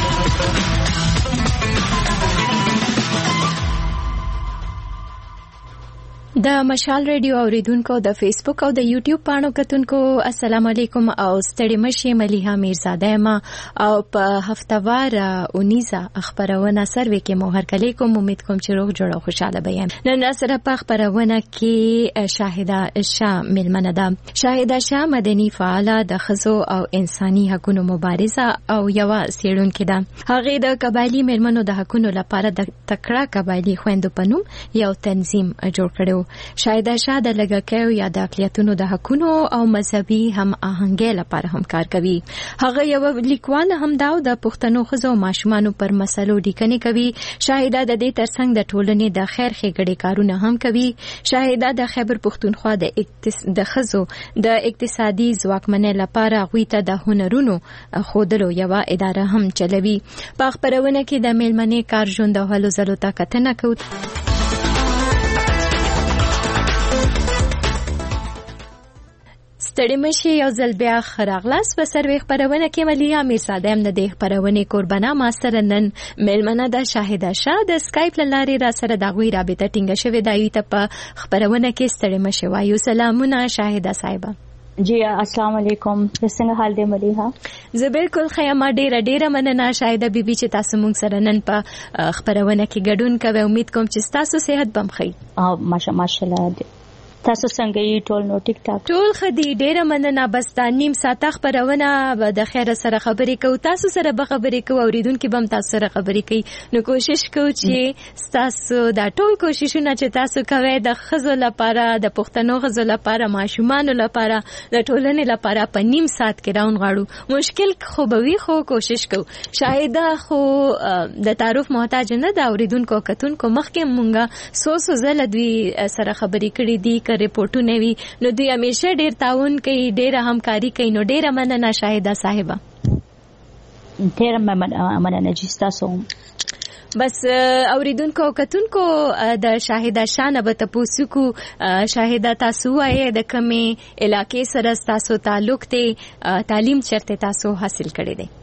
د مشال ریډیو اوریدونکو، د فیسبوک او د یوټیوب پاڼو کتونکو السلام علیکم او ستړي مشه مليحه امیرزاده ما او په هفتوار اونیزه خبرونه سروي کې مو هرکلی کوم. امید کوم چې روغ جوړ او خوشاله بیم. نن سره په خبرونه کې شاهده شاه ملمنه ده. شاهده شاه مدني فعاله د خزو او انساني حقوقو مبارزه او یو سیړونکې ده. هغه د قبایلی ملمنو د حقوقو لپاره د تکړه قبایلی خويندو پنوم یو تنظیم جوړ کړو. شاهده شاه د لګکیو یا د اقلیتونو د حقوقو او مذهبي هم آهنګۍ لپاره هم کار کوي. هغه یو لیکوال هم دا د پښتنو خزو ماشومانو پر مسلو لیکنې کوي. شاهده د دې ترڅنګ د ټولنې د خیر ښېګړې کارونه هم کوي. شاهده د خیبر پښتونخوا د اقتص... د خزو د اقتصادي ځواکمنۍ لپاره غوي ته د هنرونو خودلو یو اداره هم چلوي. په خبرونه کې د میلمنې کار ژوند او هلو ځلو ته کتنه کوي. ستړي مشه یو ځل بیا خراغلاس په سروي خبرونه کې مليحه امیرزاده هم د دې خبرونه قربانه ما سره نن میلمنه د شاهده شاه د سکایپ لارې را سره د غوي رابطه ټینګه شوې دی. ته په خبرونه کې ستړي مشه وایو. سلامونه شاهده صاحبه. جی السلام علیکم، څنګه حال دی مليحه؟ زه بالکل خیمه ډیره ډیره مننه شاهده بیبي چې تاسو مونږ سره نن په خبرونه کې ګډون کوي. امید کوم چې تاسو صحت بم خي. اه ماشا ماشاءالله. تاسو څنګه یې ټول نو ټیک ټاک؟ ټول خدي ډیره مننه. بس دا نیم ساعت خبرونه د خیر سره خبرې کوو، تاسو سره به خبرې کوو، اوریدونکو به هم تاسو سره خبرې کوي. نو کوشش کوو چې تاسو دا ټول کوششونه چې تاسو کوي د خزو لپاره، د پښتنو خزو لپاره، ماشومان لپاره، د ټولنې لپاره په نیم ساعت کې راون غاړو. مشکل خو به وي خو کوشش کوو. شاهده خو د تعارف محتاج نه د اوریدونکو کتونکو مخکې مونږه سو سو زله دوی سره خبرې کړې دي ریپورټونه وی. نو دوی همیشه ډیر تعاون کوي، ډیر همکاري کوي. نو ډیر مننه شاهده صاحبه. ډیر مننه چې تاسو بس اوریدونکو کتونکو د شاهده شاه نه به تاسو کو شاهده تاسو وایي د کومې علاقې سره تاسو تعلق دی، تعلیم چرته تاسو حاصل کړی دی؟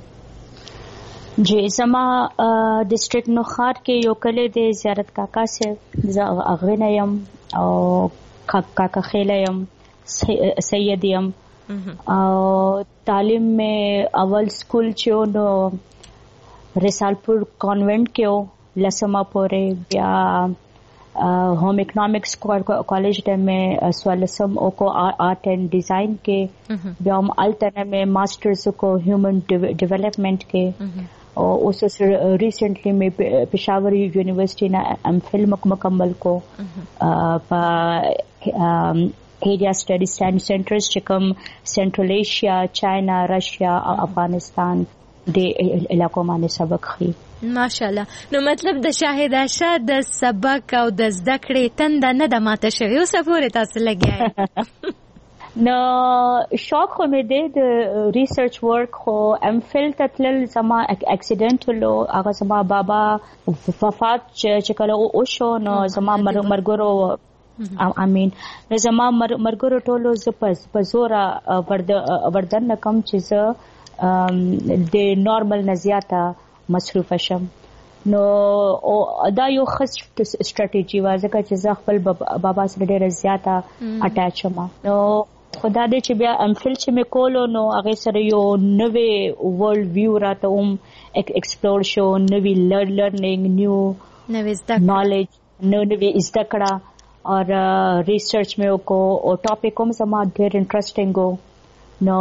جی زما ډیسټریکټ نوخار کې یو کلی دی زیارت کاکا سے زه اغوینه یم او کاکا خیله یم، سید یم. او تعلیم میں اول سکول چې نو رسالپور کانوینټ کې و لسمه پورې، بیا home economics college में स्वलसम को आर्ट एंड डिजाइन के ब्याम अल्टना में मास्टर्स को human development के और उस रिसेंटली में पेशावर यूनिवर्सिटी ना एमफिल मुकम्मल को एरिया स्टडी सेंटर्स चिकम central Asia China Russia Afghanistan दे इलाकों में सबक खी माशाल्लाह. نو مطلب د شاهداشه د سبق او د زده کړې تند نه د ماته شوی او سپورې تاسو لګیای نو شوق خو مې دی د ریسرچ ورک خو ام فل تتل زما اکسیډنټل هغه زما بابا وفات چې کله او شو نو زما مرګورو امين نو زما مرګورو ټولو زپس پزورا وردن کم چې د نورمال نزياته مصروف شم نو دا یو خاص استراتیجی و ځکه چې زه خپل بابا سره ډېر زیاته اٹیچ یم نو خدا دې چې بیا امفل چې مې کولو نو هغه سره یو نوې ورلد ویو راته هم ایکسپلور شو نوې لرنینګ نیو نوې زده نالج نو نوې زده کړه اور ریسرچ مې وکړو او ټاپک هم زما ډېر انټرېسټینګ و نو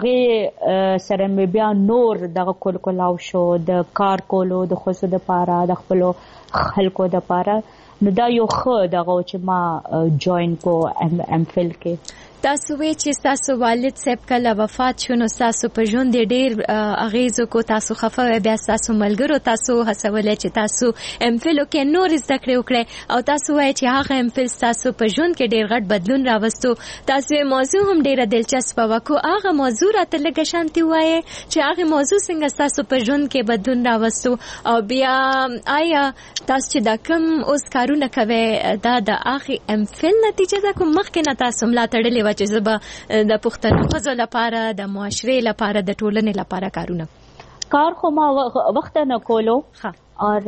هغه سره مې بیا نور دغه کول کولاو شو د کار کولو د خوځو د پاره د خپل خلکو د پاره نو دا یو خو دغه چې ما جوائن کو ام فل کې تاسو وی چې تاسو والد صاحب کله وفات شونه تاسو په ژوند ډېر اغیزو کو تاسو خفه بیا تاسو ملګرو تاسو هڅول چې تاسو ام فل کې نور زده کړې وکړي او تاسو وای چې هغه ام فل تاسو په ژوند کې ډېر غټ بدلون راوستو تاسو موضوع هم ډېر دلچسپ وکړو هغه موضوع راته لږ شانتي وای چې هغه موضوع څنګه تاسو په ژوند کې بدلون راوستو او بیا آیا تاسو چې دا کوم اوس کارونه کوي دا د هغه ام فل نتیجه ده کوم مخکې نه تاسو ملاتړلې چې زبا د پښتنو خزو لپاره د معاشري لپاره د ټولنې لپاره کارونه کار خو ما وخت نه کولو اور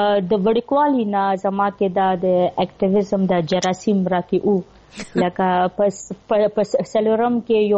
د وړکوالي نه زما کې د اکټیویزم د جراثیم راکی او لکه پس پس سلورم کې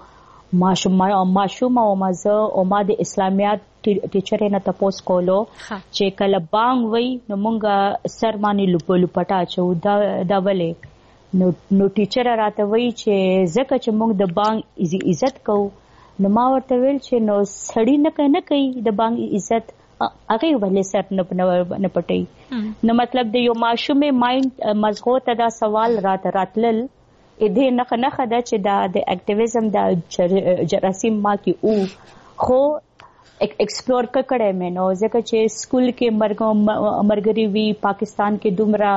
یو ماشوم ماشوم او مزه او ما د اسلامیات ټیچر نه تاسو کولو چې کله بانګ وای نو مونږه سرمانی لوپلو پټا چو دا دا ولې نو نو ټیچر راته وی چې زکه چې موږ د بانګ عزت کوو نو ما ورته ویل چې نو سړی نه کنه کوي د بانګ عزت هغه ولې سر نه نه پټي نو مطلب د یو ماشومه مایند مزغو ته دا سوال راته راتلل اې دې نه نه خدا چې دا د اکټیویزم د جراثیم ما کې او خو ایکسپلور کړه مې نو ځکه چې سکول کې مرګ مرګري وی پاکستان کې دومره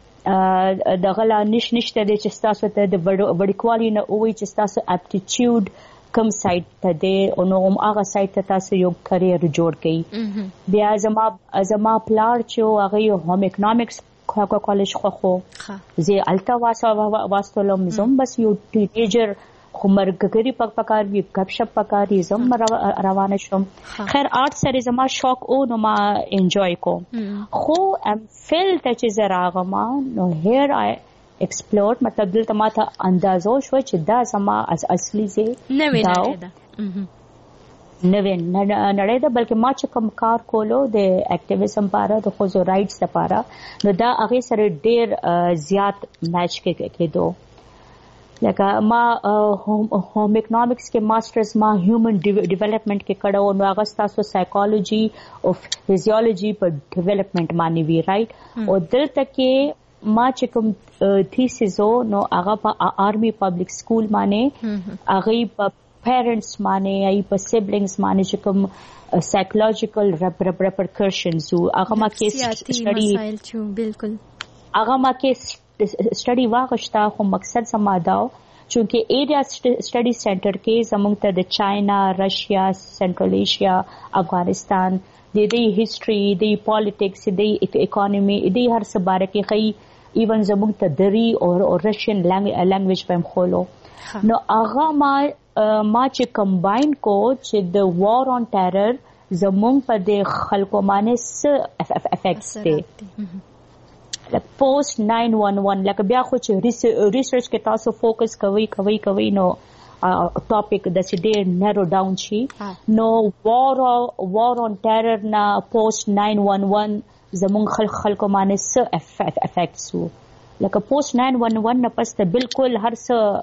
دغه لا نش نشته د چې تاسو ته د وړکوالي نه وای چې تاسو اپټیټیوډ کم سایت ته دی او نو هغه سایت ته تاسو یو کریئر جوړ کړئ بیا زما زما پلار چې هغه یو هوم اکونومکس کالج خو خو زه التا واسه واستلم زم بس یو ټینیجر خو مرګګری پک پکار وی کپ شپ پکاري زم روانه شوم خیر آرټ سره زما شوق او نو ما انجوای کو خو ام فیل ته چې زراغه ما نو هیر آی ایکسپلور مطلب دلته ما ته اندازو شو چې دا زما از اصلي زی نه وینم نه وین نه نه بلکې ما چې کوم کار کولو د اکټیویزم لپاره د خوځو رائټس لپاره نو دا هغه سره ډیر زیات میچ کې کېدو لکه ما هوم اکونومکس کې ماسترز ما هیومن ډیولپمنٹ کې کړو نو هغه تاسو سایکالوجي او فزیولوژي په ډیولپمنٹ باندې وی رائټ او دلته کې ما چې کوم تھیسیس نو هغه په آرمي پبلک سکول باندې هغه په پیرنټس باندې ای په سیبلینګز باندې چې کوم سایکولوژیکل ریپرکشنز هغه ما کې سټډي بالکل هغه ما کې سټډي واغشتا خو مقصد سماداو چونکه ایریا سټډي سنټر کې زموږ ته د چاینا رشیا سنټرل ایشیا افغانستان د دې هیستوري د پالیټکس د اکانومي د هر څه باره کې خي ایون زموږ ته دری او رشین لانګویج په مخولو نو هغه ما ما چې کمباین کو چې د وار آن ټیرر زموږ په د خلکو باندې څه افیکټس دي like post nine one one like بیا خو چې ریسرچ کې تاسو فوکس کوي کوي کوي نو ټاپک د سډیر نارو ډاون شي نو وار وار اون ټیرر نا post nine one one زمونږ خلک خلکو باندې څه افیکټس وو. لکه پوسټ ناین ون ون نه پس ته بالکل هر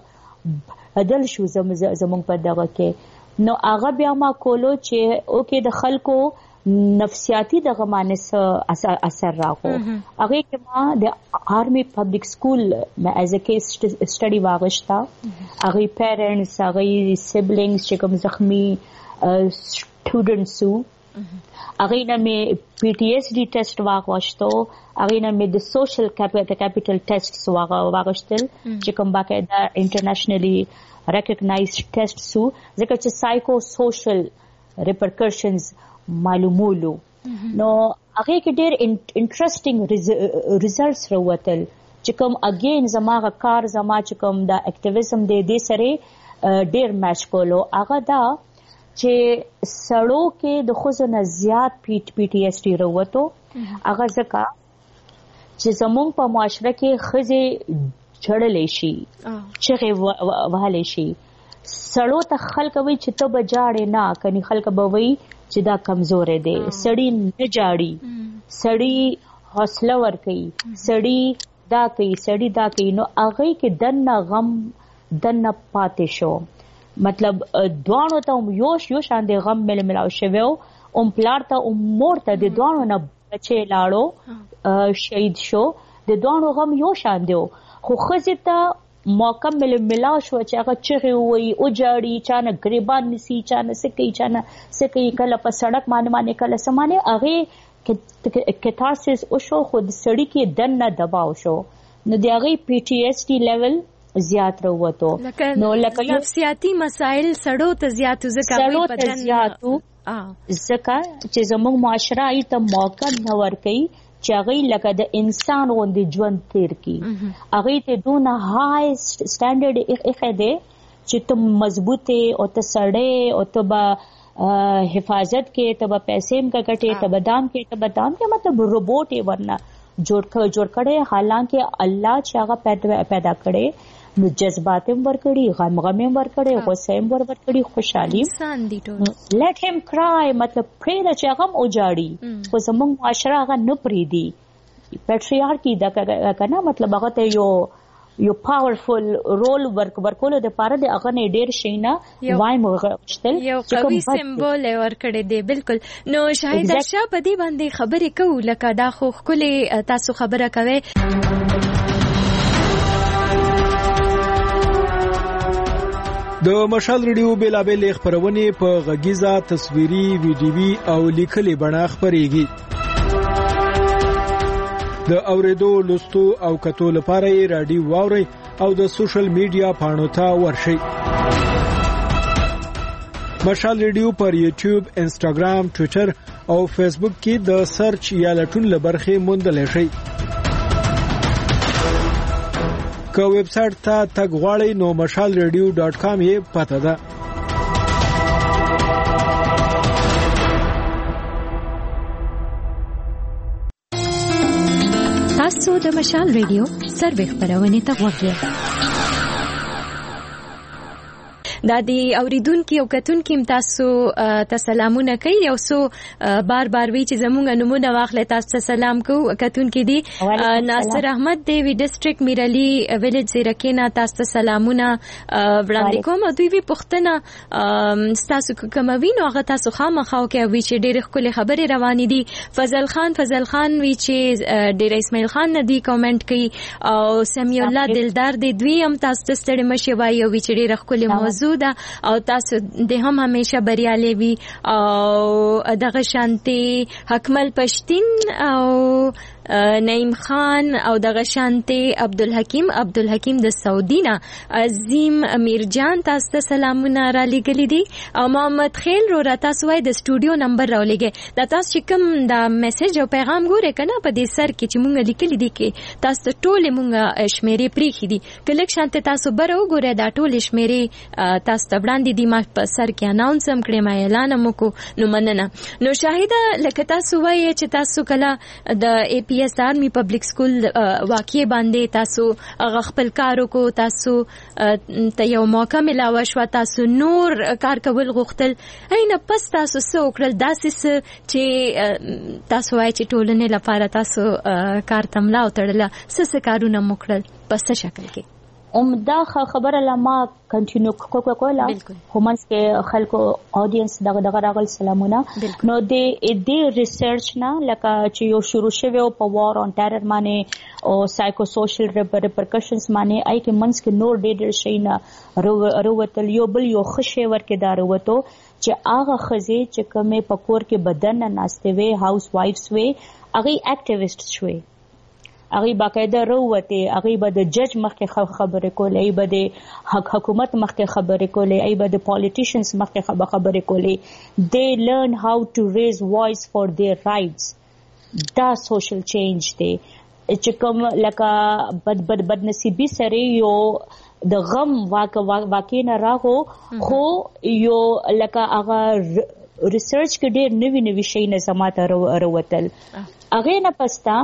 څه بدل شو زمونږ په دغه کې. نو هغه بیا ما کولو چې اوکې د خلکو نفسیاتی دغه باندې څه اثر راغو. هغه کې ما د آرمی پبلک سکول ما ایز ا کیس سټډي واغشتا. هغه پیرنټس هغه سیبلینګز چې کوم زخمی سټوډنټس وو هغه نه مې پی ټی ایس ډي ټیسټ واغوښتو. هغه نه مې د سوشل کیپټل ټیسټ واغوښتل چې کوم باقاعده انټرنیشنلی ریکګنایزډ ټیسټ سو ځکه چې سایکو سوشل ریپرکشنز معلومولو. نو هغه کې ډېر انټرېسټینګ ریزلټس راوتل چې کوم اگین زماغه کار زما چې کوم د اکټیویزم د دې سره ډېر میچ کولو. هغه دا چې سړو کې د خوځو نه زیات پی ټی ایس ډي راوته. هغه ځکه چې زمونږ په معاشره کې ښځې جړلې شي چغې وهلې شي. سړو ته خلک وایي چې ته به جاړې نه کني خلک به وایي چې دا کمزورې دی. سړی نه جاړي سړی حوصله ورکوي سړی دا کوي سړی دا کوي. نو هغه کې دنه غم دنه پاتې شو. مطلب دوانو ته هم یوش یوش اندې غم مل ملاو شوی او ام پلار ته ام مور ته د دوانو نه بچي لاړو شهید شو. د دوانو غم یوش اندې خو خزه ته موقع مل ملاو شو چې هغه چغي وي او جاړي چانه غریبان نسی چانه سکی چانه سکی کله په سړک باندې باندې کله سمانه هغه کتارسس او شو خود سړی کې دنه دباو شو. نو د هغه پی ټی ایس ډي لیول زیات راوته. نو لکه نفسیاتی مسائل سړو ته زیات سړو ته زیاتو ځکه چې زموږ معاشره ای ته موقع نه ورکوي چې هغه لکه د انسان غوندې ژوند تیر کی. هغه ته دونه های سټانډرډ اخی دی چې ته مضبوطه او ته سړی او ته به حفاظت کې ته به پیسې هم کټې ته به دام کې ته به دام کې مطلب روبوټ یې ورنه جوړ جوړ کړي. حالانکه الله چې هغه پیدا پیدا کړي نو جذبات هم ورکړي غم غم هم ورکړي غوسه هم ورکړي خوشحالي انسان دي ټول. let him cry مطلب پرې د چې هغه اوجاړي خو زموږ معاشره هغه نه پریدي. پیټریارکی دا کنه مطلب هغه ته یو یو پاورفل رول ورک ورکول د پاره د هغه نه ډیر شینا وای مغشتل یو قوي سمبول ورکړي دی. بالکل. نو شاهد شاه په دې باندې خبرې کوو لکه دا خو خپل تاسو خبره کوي. د مشال ریډیو بیلابل خبرونه په غږیزه تصویري ویډیوي او لیکلي بڼه خبريږي. د اوریدو لوستو او کتو لپاره یې رادیو واوري او د سوشل میډیا پاڼو ته ورشئ. مشال ریډیو پر یوټیوب، انسټاګرام، ټوئیټر او فیسبوک کې د سرچ یا لټون لبرخه موندل شي. که ویب سټ ته تګ غواړئ نو مشال ریډیو ډاټ کام یې پته ده. تاسو د مشال ریډیو سروې خبرونه ته غوږی. دا دی اوریدونکو او کتونکو تاسو ته سلامونه کوي او سو بار بار وی چې زمونږ نمونه واخله تاسو ته سلام کو. کتونکو دی ناصر احمد دی وی ډیسټریکټ میرلی ویلیج زیرکینا تاسو ته سلامونه وړاندې کوم. دوی وی پښتنه تاسو کوموي نو هغه تاسو خامخا کې وی چې ډېر خپل خبرې روانې دي. فضل خان فضل خان وی چې ډېر اسماعیل خان ندی کامنټ کوي او سمیع الله دلدار دی دوی هم تاسو ته ستړي مشي وای او وی چې ډېر خپل موضوع او تاسو د هم همیشه بریالي وي او دغه شانتي حکمل پښتين او نعیم خان او دغه شانتي عبدالحکیم عبدالحکیم د سعودینا عظیم امیرجان تاسو ته سلامونه را لګلې دي او محمد خیل رو را تاسو وای د سټوډیو نمبر راولېږي دا تاسو کوم دا میسج او پیغام ګوره کنه په دې سر کې چې مونږ لیکلي دي کې تاسو ټول مونږ شمیرې پریخي دي کله شانتي تاسو بر وګوره دا ټول شمیرې تاسو ته وړاندې دي ما په سر کې اناونس هم کړم ما اعلان مو کو نو مننه. نو شاهده لکه تاسو وای چې تاسو کله د اے پی پی ایس آرمی پبلک سکول واقع باندې تاسو خپل کارو کو تاسو ته یو موقع ملاوه شو تاسو نور کار کول غوښتل اینه پس تاسو څه وکړل داسې چې تاسو وايي چې ټولنې لپاره تاسو کار تملا او تړله څه څه کارونه مکړل په څه شکل کې عمده خبره لما کنټینیو کوکولا همانس کې خلکو اودینس دغه دغه راغل سلامونه نو د دې ریسرچ نه لکه چې یو شروع شوی په وار اون ټیرر باندې او سایکو سوشل ریپرکشنز باندې آی کې منس کې نور ډېر ډېر شي نه وروتل یو بل یو خشه ورکې دار وته چې هغه خزي چې کومه پکور کې بدن نه ناشته وي هاوس وایفز وي هغه اکټیویسټ شوي هغه باقاعده وروته هغه به د جج مخکې خبرې کولې به د حکومت مخکې خبرې کولې ای به د پالیټیشنز مخکې خبرې کولې they learn how to raise voice for their rights دا سوشل چینج دی چې کوم لکه بد بد بدنصیبی سره یو د غم واقع واقع نه راغو خو یو لکه هغه ریسرچ کې ډېر نوی نوی شي نه سماته وروتل هغه نه پستا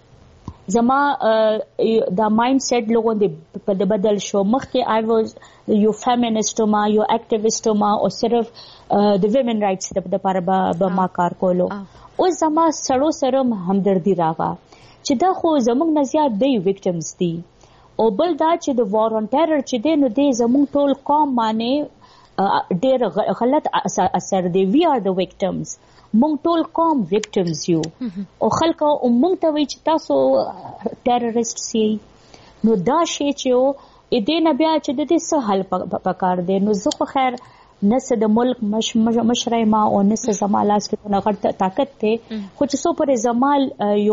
زما دا مایند سیټ لوګو د په بدل شو مخکې آی واز یو فیمینیسټ ما یو اکټیویسټ ما او صرف د ویمن رائټس د لپاره به ما کار کولو او زما سړو سره همدردی راغا چې دا خو زموږ نه زیات دی وکټمز دي او بل دا چې د وار اون ټیرر چې دی نو دی زموږ ټول قوم باندې ډېر غلط اثر دی وی آر د وکټمز مونږ ټول قوم وکټمز یو او خلک او مونږ ته وی چې تاسو ټیرریسټ سي نو دا شی چې ا دې نه بیا چې د دې څه حل پکار دی نو زه خو خیر نس د ملک مش مشرای ما او نس زمالاس کې نه غړ طاقت ته خو چې سو پر زمال یو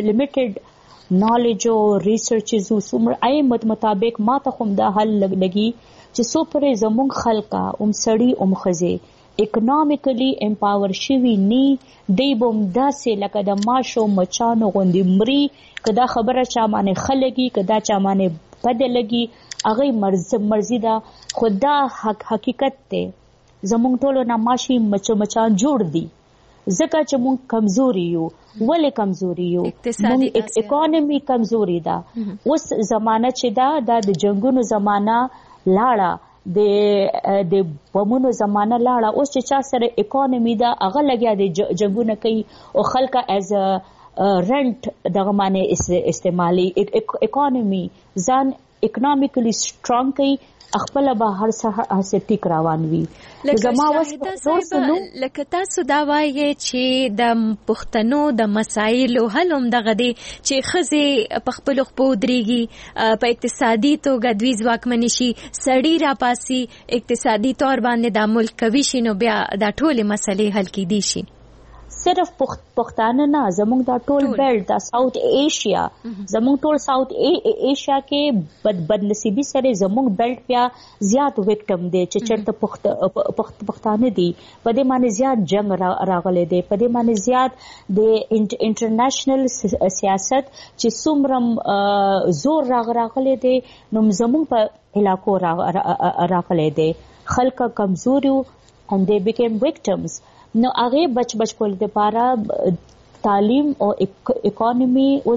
لیمیټډ نالج او ریسرچز او سمر اي مطابق ما ته هم دا حل لګي چې سو پر زمون خلکا اوم سړی اوم خزه اکونومیکلی امپاور شوی نی دی بوم داسې لکه د ماشو مچانو غوندې مري کدا خبره چا باندې خلګي کدا چا باندې بد لګي هغه مرزه مرزي دا خدا حق حقیقت ته زمونږ ټولو نه ماشي مچو مچان جوړ دي ځکه چې مونږ کمزوري یو ولې کمزوري یو مونږ اکانومي کمزوري دا اوس زمانہ چې دا د جنگونو زمانہ لاړه د د بمونو زمانہ لاړه اوس چې چا سره اکانومي دا هغه لګیا د جنگونه کوي او خلک از رنٹ دغه معنی استعمالي اکانومي ځان اکونومیکلی سترونګ کوي خپل به هر څه هڅه ټیک روان وي زما وسه لکه تاسو دا وایي چې د پښتنو د مسایلو حل هم دغه دی چې خزه په خپل خپو دريږي په اقتصادي توګه دوی ځواکمن شي سړی را پاسي اقتصادي تور باندې د ملک کوي شي نو بیا دا ټول مسلې حل کیدي شي صرف پښتانه نه زموږ دا ټول بیلټ دا ساوث ایشیا زموږ ټول ساوث ایشیا کې بد بدنصیبی سره زموږ بیلټ بیا زیات وکټم دي چې چرته پښتانه دي په دې معنی زیات جنگ راغلي دي په دې معنی زیات د انټرنیشنل سیاست چې څومرم زور راغلي دي نو زموږ په علاقو راغلي دي خلک کمزوري and they became victims نو هغه بچ بچ کول د پاره تعلیم او اکانومي او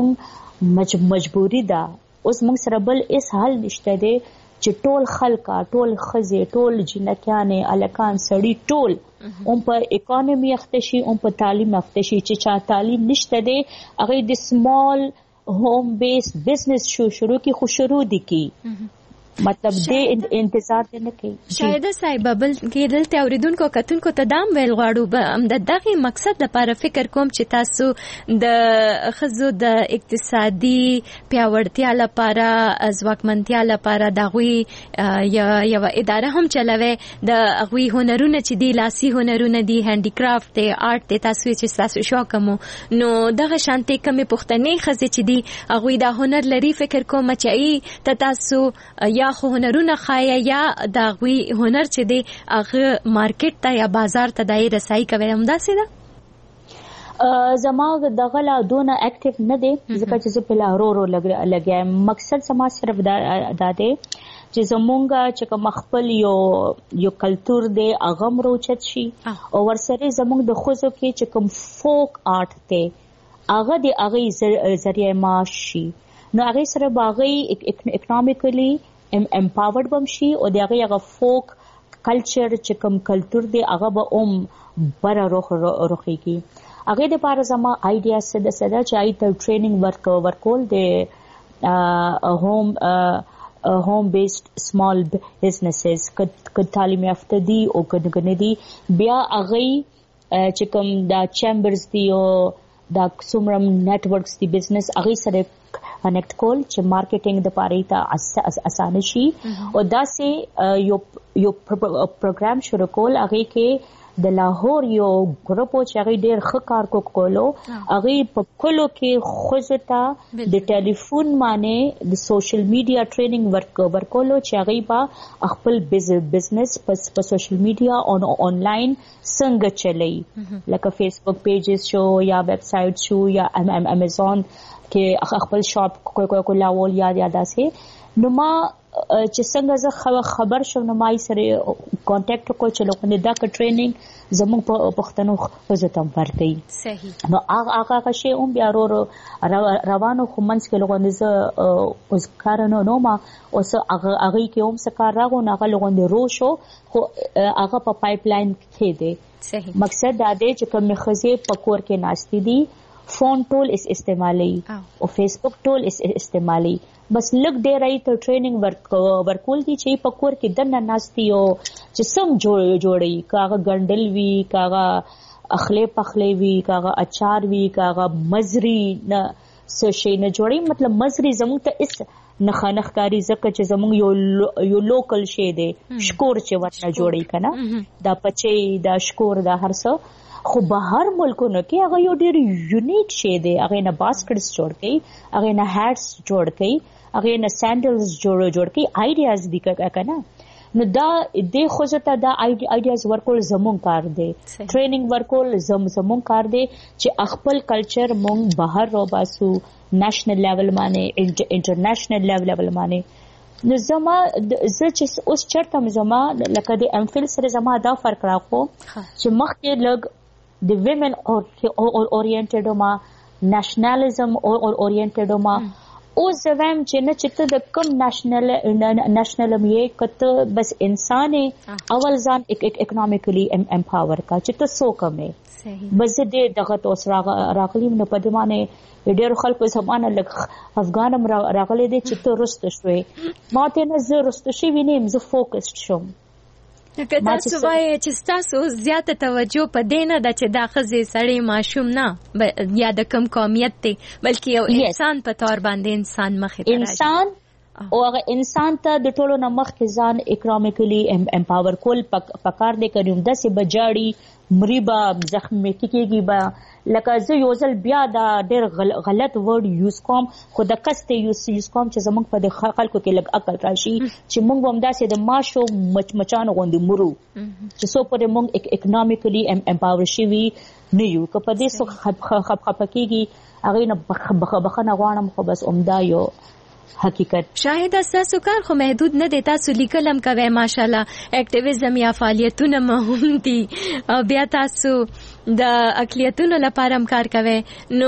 زموږ مجبوری ده اوس موږ سره بل اس حل نشته دي چې ټول خلکا ټول خزه ټول جنکیانه الکان سړی ټول اون په اکانومي اختشي اون په تعلیم اختشي چې چا تعلیم نشته دي هغه د سمال هوم بیس بزنس شو شروع کی خو شروع دي کی مطلب دې انتظار نه کوي شاید صاحب بل کې دلته اوریدونکو کتونکو ته دام ویل غواړو به د دغه مقصد لپاره فکر کوم چې تاسو د خزو د اقتصادي پیاوړتیا لپاره ځواکمنتیا لپاره دغوی یو اداره هم چلوي د غوي هنرونه چې دی لاسي هنرونه دي هاندي کرافټ دی آرت دی تاسو چې تاسو شوق مو نو دغه شانتي کمې پښتنې خزه چې دی غوي دا هنر لري فکر کوم چې ته تاسو یا خو هنرونه خایا یا دا غوي هنر چې دی هغه مارکیټ ته یا بازار ته دای رسای کوي هم داسې ده زما دغه لا دونه اکټیو نه دی ځکه چې زه په لارورو لګیا مقصد سما صرف دا ده چې زمونږ چې کوم خپل یو یو کلچر دی هغه مروچت شي او ورسره زمونږ د خوځو کې چې کوم فوک آرت ته هغه د هغه ذریعہ معاش شي نو هغه سره باغی اکونومیکلی امپاورډ بم شي او د هغه هغه فوک کلچر چې کوم کلچر دی هغه به اوم بر روخ روخيږي هغه د پاره زما آیډیا سره د سره چې آی ته ټریننګ ورک ورکول د هوم هوم بیسډ سمال بزنسز کډ تعلیم یافته دي او کډ کنه دي بیا هغه چې کوم د چیمبرز دی او د څومره نیټورکس دی بزنس هغه سره کنیکټ کول چې مارکیټینګ د پاره ته اسانه شي او دا سه یو یو پروګرام شروع کول هغه کې د لاهور یو ګروپ چې هغه ډېر ښه کار کولو هغه په کلو کې خوځتا د ټلیفون باندې د سوشل میډیا ټریننګ ورک ورکولو چې هغه په خپل بزنس په سوشل میډیا او آنلاین څنګه چلی لکه فیسبوک پیجز شو یا ویب سایټ شو یا امیزون کې خپل شاپ کوئی کوئی لاول یا یا داسې نو ما چې څنګه زه خبر شوم نو مای سره کانټیکټ کو چې لوګونه دا ک ټریننګ زموږ په پښتنو خزته ورکړي صحیح نو هغه هغه شی هم بیا ورو روانو خمنس کې لوګونه ز اوس کارنو نو ما اوس هغه هغه کې هم سکار راغو نه هغه لوګونه رو شو خو هغه په پایپ لاین کې دی صحیح مقصد دا دی چې کوم خزه پکور کې ناشتي دي فون ټول اس استعمالي او فیسبوک ټول اس استعمالي بس لګ ډیر ای ته ټریننګ ورک ورکول دي چې په کور کې دنه ناشتي او چې سم جوړ جوړي کاغه ګندل وی کاغه اخلي پخلي وی کاغه اچار وی کاغه مزري نه سشي نه جوړي مطلب مزري زموږ ته اس نخانخ کاری زکه چې زموږ یو یو لوکل شی دی شکور چې ورنه جوړي کنه دا پچې دا شکور دا هرڅه خو بهر ملکونو کې هغه یو ډېر یونیک شی دی هغه نه باسکټس جوړ کړي هغه نه هټس جوړ کړي هغه نه سینډلز جوړ جوړ کړي آیډیاز دي کنه نو دا د خوځته دا آیډیاز ورکول زمون کار دی ټریننګ ورکول زم زمون کار دی چې خپل کلچر مونږ بهر رو باسو نېشنل لیول باندې انټرنیشنل لیول باندې نو زما زه چې اوس چرته زما لکه د امفیل سره زما دا فرق راغو چې مخکې لګ د ویمن اورینټډ ما نېشنلزم اورینټډ ما او زویم چې نه چې د کوم نېشنل نېشنل مې کته بس انسان اول ځان اکونومیکلی امپاور کا چې ته سو کمې بس دې دغه توس راغلی نو په دې معنی ډېر خلکو زمانه لګ افغانم راغلي دي چې ته رست شوې ماته نه زه رست شي وینم زه فوکسډ شوم که تاسو وایي چې تاسو زیاته توجه په دینه د چې دا خزې سړی ماشوم نه یا د کم قومیت دی بلکې یو انسان په تور باندې انسان مخې ته انسان او هغه انسان ته د ټولو نه مخکې ځان اکونومیکلی امپاور کول پکار دی کوم داسې بجاړي مریبا زخم کیږي با لکه زه یو ځل بیا دا ډېر غلط ورډ یوز کوم خو د کسته یوز یوز کوم چې زمونږ په د خلکو کې لګ عقل راشي چې مونږ هم داسې د ماشو مچ مچانو غوندې مرو چې سو پر مونږ اکونومیکلی امپاور شي وي نه یو که په دې څه خپ خپ خپ کېږي هغه نه بخنه غواړم خو بس عمدا یو حقیقت شاهد تاسو کار خو محدود نه دی تاسو لیکلم کوي ماشاءالله اکټیویزم یا فعالیتونه مهم دي او بیا تاسو د اقلیتونو لپاره کار کوي نو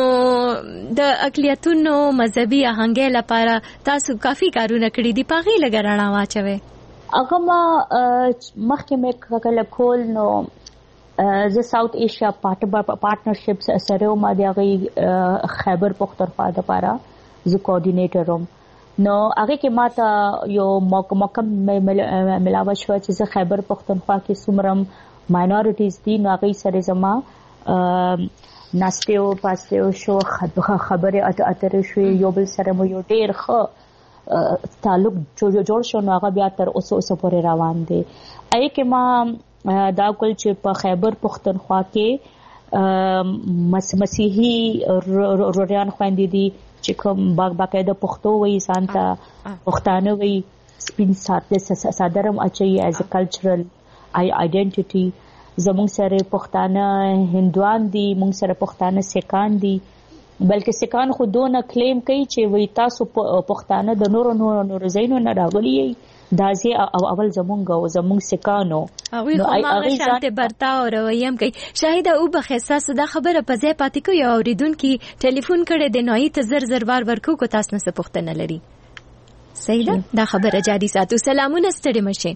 د اقلیتونو مذهبي آهنګ لپاره تاسو کافي کارونه کړی دي پاغي لګرانا واچوي هغه ما مخکې مې کله کول نو زه ساوث ایشیا پارټنرشپ سره ما د خیبر پختونخوا لپاره زه کوارډینیټر وم نو هغه کې ماته یو موقع ملاوه شو چې زه خیبر پختونخوا کې سمرم ماینورټیز دي نو هغه سره زما ناشته او پاسته او شو خبره اتر شو یو بل سره مو یو ډیر ښه تعلق جوړ شو نو هغه بیا تر اوسه اوسه پورې روان دي اې کې ما دا کول چې په خیبر پختونخوا کې مسیحي روریان خويندې دي چې کوم باغ باقاعده پښتو وایي سانتا پښتانه وایي سپین ساده صدرم اچي از کلچرل آیډنټیټي زموږ سره پښتانه هندوان دي موږ سره پښتانه سکان دي بلکې سکان خو دونه کلیم کوي چې وای تاسو پښتانه د نورو نورو نورو زینو نه راغلي دازي او اول زمونږ او زمونږ سکانو نو هغه شانته برتاو رویم کوي. شاهد او بخصاص دا خبره په ځای پاتې کوي او ریدونکو ټلیفون کړي د نوې ته زر زر بار ورکو کو تاسو نه پوښتنه لري. صحیح ده دا خبره جاری ساتو. سلامونه ستړي مشه.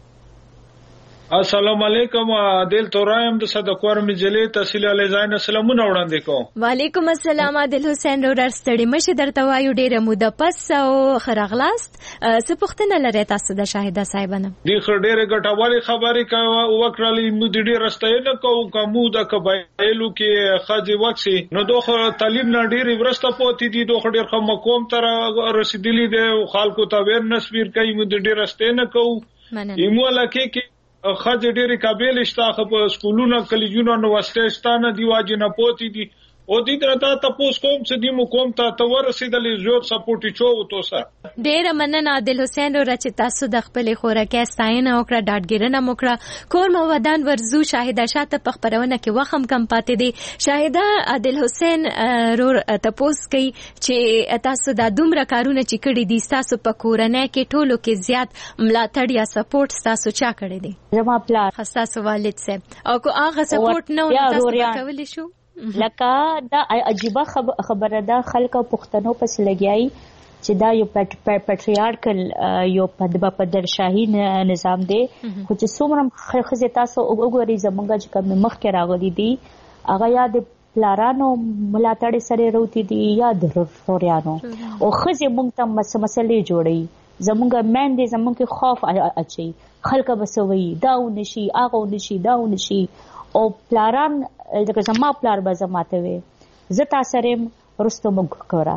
السلام علیکم عادل تورایم د صدقور مجلې تحصیل علی زاین سلامونه وړاندې کوم. وعلیکم السلام عادل حسین رور ستړي مشه درته وایو ډیره موده پس او خرغلاست څه پوښتنه لري تاسو د شاهده صاحبانه؟ دی ډیره ګټوري خبرې کوي وکړلې مو د ډیره رستاینه کوو کومو د قبایلو کې خځې وکسي نو دوه تعلیم نه ډیره ورسته پوتې دي دوه ډیر خو مقام تر رسیدلی دی خلکو ته ور نسبیر کوي مو د ډیره رستاینه کوو. ایمو لکه کې خځې ډېری قابل شته په سکولونو کلیجونو نو واستستانه دی واجب نه پوتې دي او دې درته تاسو کوم څه دی مو کوم ته تور رسیدلې زیات سپورټ چو تو سره ډېر مننه عادل حسین او رچ تاسو د خپل خوراکه ستاینه او کړه ډاډګرنه موکړه کور مو ودان ورزو شاهده شاته په خبرونه کې وخم کم پاتې دي. شاهده عادل حسین رور تاسو کوي چې تاسو د دومره کارونه چې کړی دي تاسو په کورنۍ کې ټولو کې زیات ملاتړ یا سپورټ تاسو چا کړی دي؟ زما پلار خاصه والد صاحب او کو هغه سپورټ نو تاسو کولای شو لکه دا عجیبه خبره ده خلک پښتنو پس لګیای چې دا یو پټریارکل یو پدرشاهي نظام دی خو چې څومره خزه تاسو وګورئ زمونږ چې کوم مخ کې راغلي دي هغه یاد پلارانو ملاتړ سره وروتي دي یا د روريانو او خزه مونږ ته مسلې جوړي زمونږ مین دي زمونږ خوف اچي خلک بسوي داو نشي هغه نشي داو نشي او پلاران دغه زما پلار به زماته وي زتا سرم رستم ګورا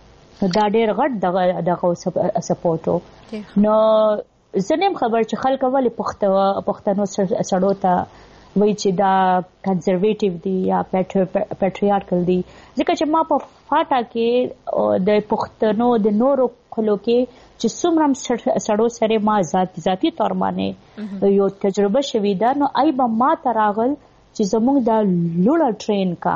دا ډېر غټ دغه دغه سپورټو نو زنیم خبر چې خلک ولې پښتو پښتنو سړو ته وای چې دا کنزرویټیو دي یا پیټریارکل دي ځکه چې ما په فاټا کې د پښتنو د نورو خلکو کې چې څومره سړو سره ما ذات ذاتی تور باندې یو تجربه شوې ده نو آی به ما تراغل چې زموږ دا لوړه ټرین کا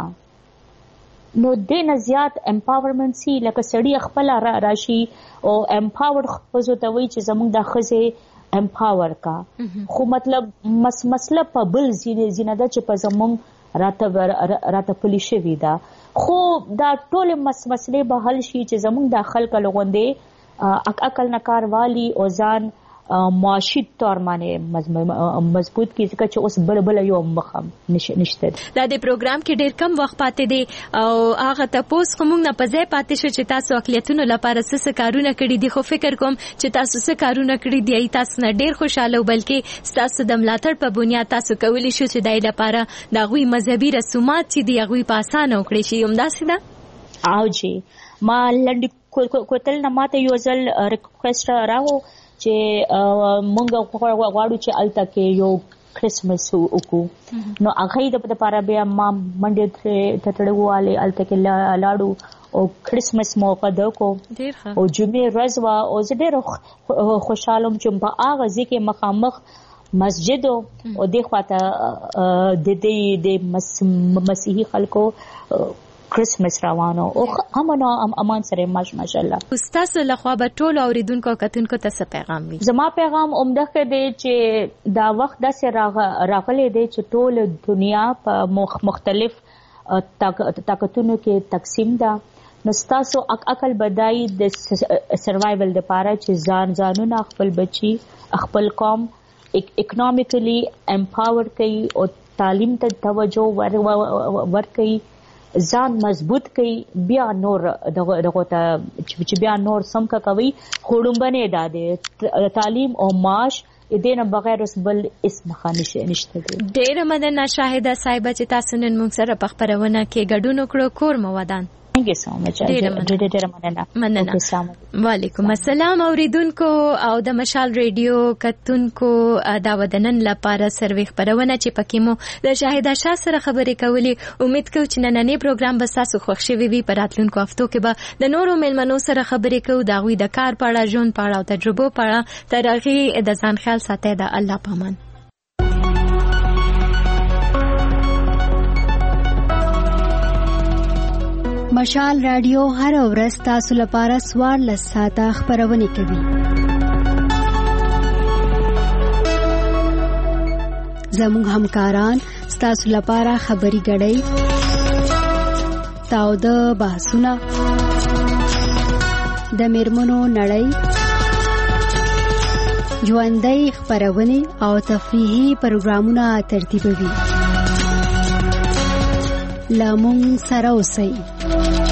نو د نه زیات امپاورمنت سی لکه سړی خپل راشي او امپاور خپل ته وای چې زموږ د خزه امپاور کا خو مطلب مس مسله په بل زینه زینه ده چې په زموږ راته راته پولیسه وی دا خو دا ټول مس مسلې به حل شي چې زموږ د خلک لغوندې عقل نکار والی او ځان معاشي تور باندې مضبوط کی ځکه چې اوس بل بل یو مخم نشته دا د پروګرام کې ډیر کم وخت پاتې دی او هغه تاسو کوم نه پځای پاتې شو چې تاسو اقلیتونو لپاره څه کارونه کړی دي خو فکر کوم چې تاسو څه کارونه کړی دي تاسو نه ډیر خوشاله بلکې تاسو د ملاتړ په بنیاد تاسو کولی شو چې دای لپاره د غوي مذهبي رسومات چې دی غوي په اسانه وکړي شي همداسې ده او جی ما لنډ کوتل نه ماته یو ځل ریکوېسټ راو چې مونږ غواړو چې الته کې یو کریسمس وکړو نو هغه د لپاره بیا ما منډه ته تړواله الته کې لاړو او کریسمس موقع دکو او جمعې ورځ وا او زه ډېر خوشاله چې په هغه ځکه مخامخ مسجد او د خواته د دې د مسیحي خلکو کریسمس روانو او امنو امان سره ماشاءالله استاد له خوا به ټول اوریدونکو کتونکو ته پیغام وي زما پیغام عمده کې دی چې دا وخت د سره راغلي دی چې ټول دنیا په مختلف طاقتونو کې تقسیم ده نو تاسو عقل بدای د سروایول لپاره چې ځان ځانونه خپل بچي خپل قوم اکونومیکلی امپاور کړي او تعلیم ته توجه ور کړي ځان مضبوط کړي بیا نور دغه ته چې بیا نور سم کا کوي خړومبنه داده تعلیم او معاش دینه بغیر اوس بل اسم خانش نشته دي. ډېر مننه شاهده صاحب چې تاسو نن موږ سره په خبرونه کې ګډون وکړو کور مو ودان. Thank you so much. ډېر ډېر مننه. مننه. وعلیکم السلام اوریدونکو او د مشال ریډیو کتونکو دا ودنن لپاره سروي خبرونه چې پکې مو د شاهده شاه سره خبرې کولې امید کوم چې نننې پروګرام به تاسو خوښ شي وي په راتلونکو هفتو کې به د نورو ملمنو سره خبرې کوو دا غوي د کار په اړه ژوند په اړه او تجربو په اړه تر هغه د ځان خیال ساتي د الله پامان. مشال رادیو هر ورځ تاسو لپاره سوار لساته خبرونه کوي. زموږ همکاران ستاسو لپاره خبري غړي تاو د بحثونه د میرمنو نړۍ ژوندۍ خبرونه او تفریحي پروګرامونه ترتیبوي لامون سره اوسئ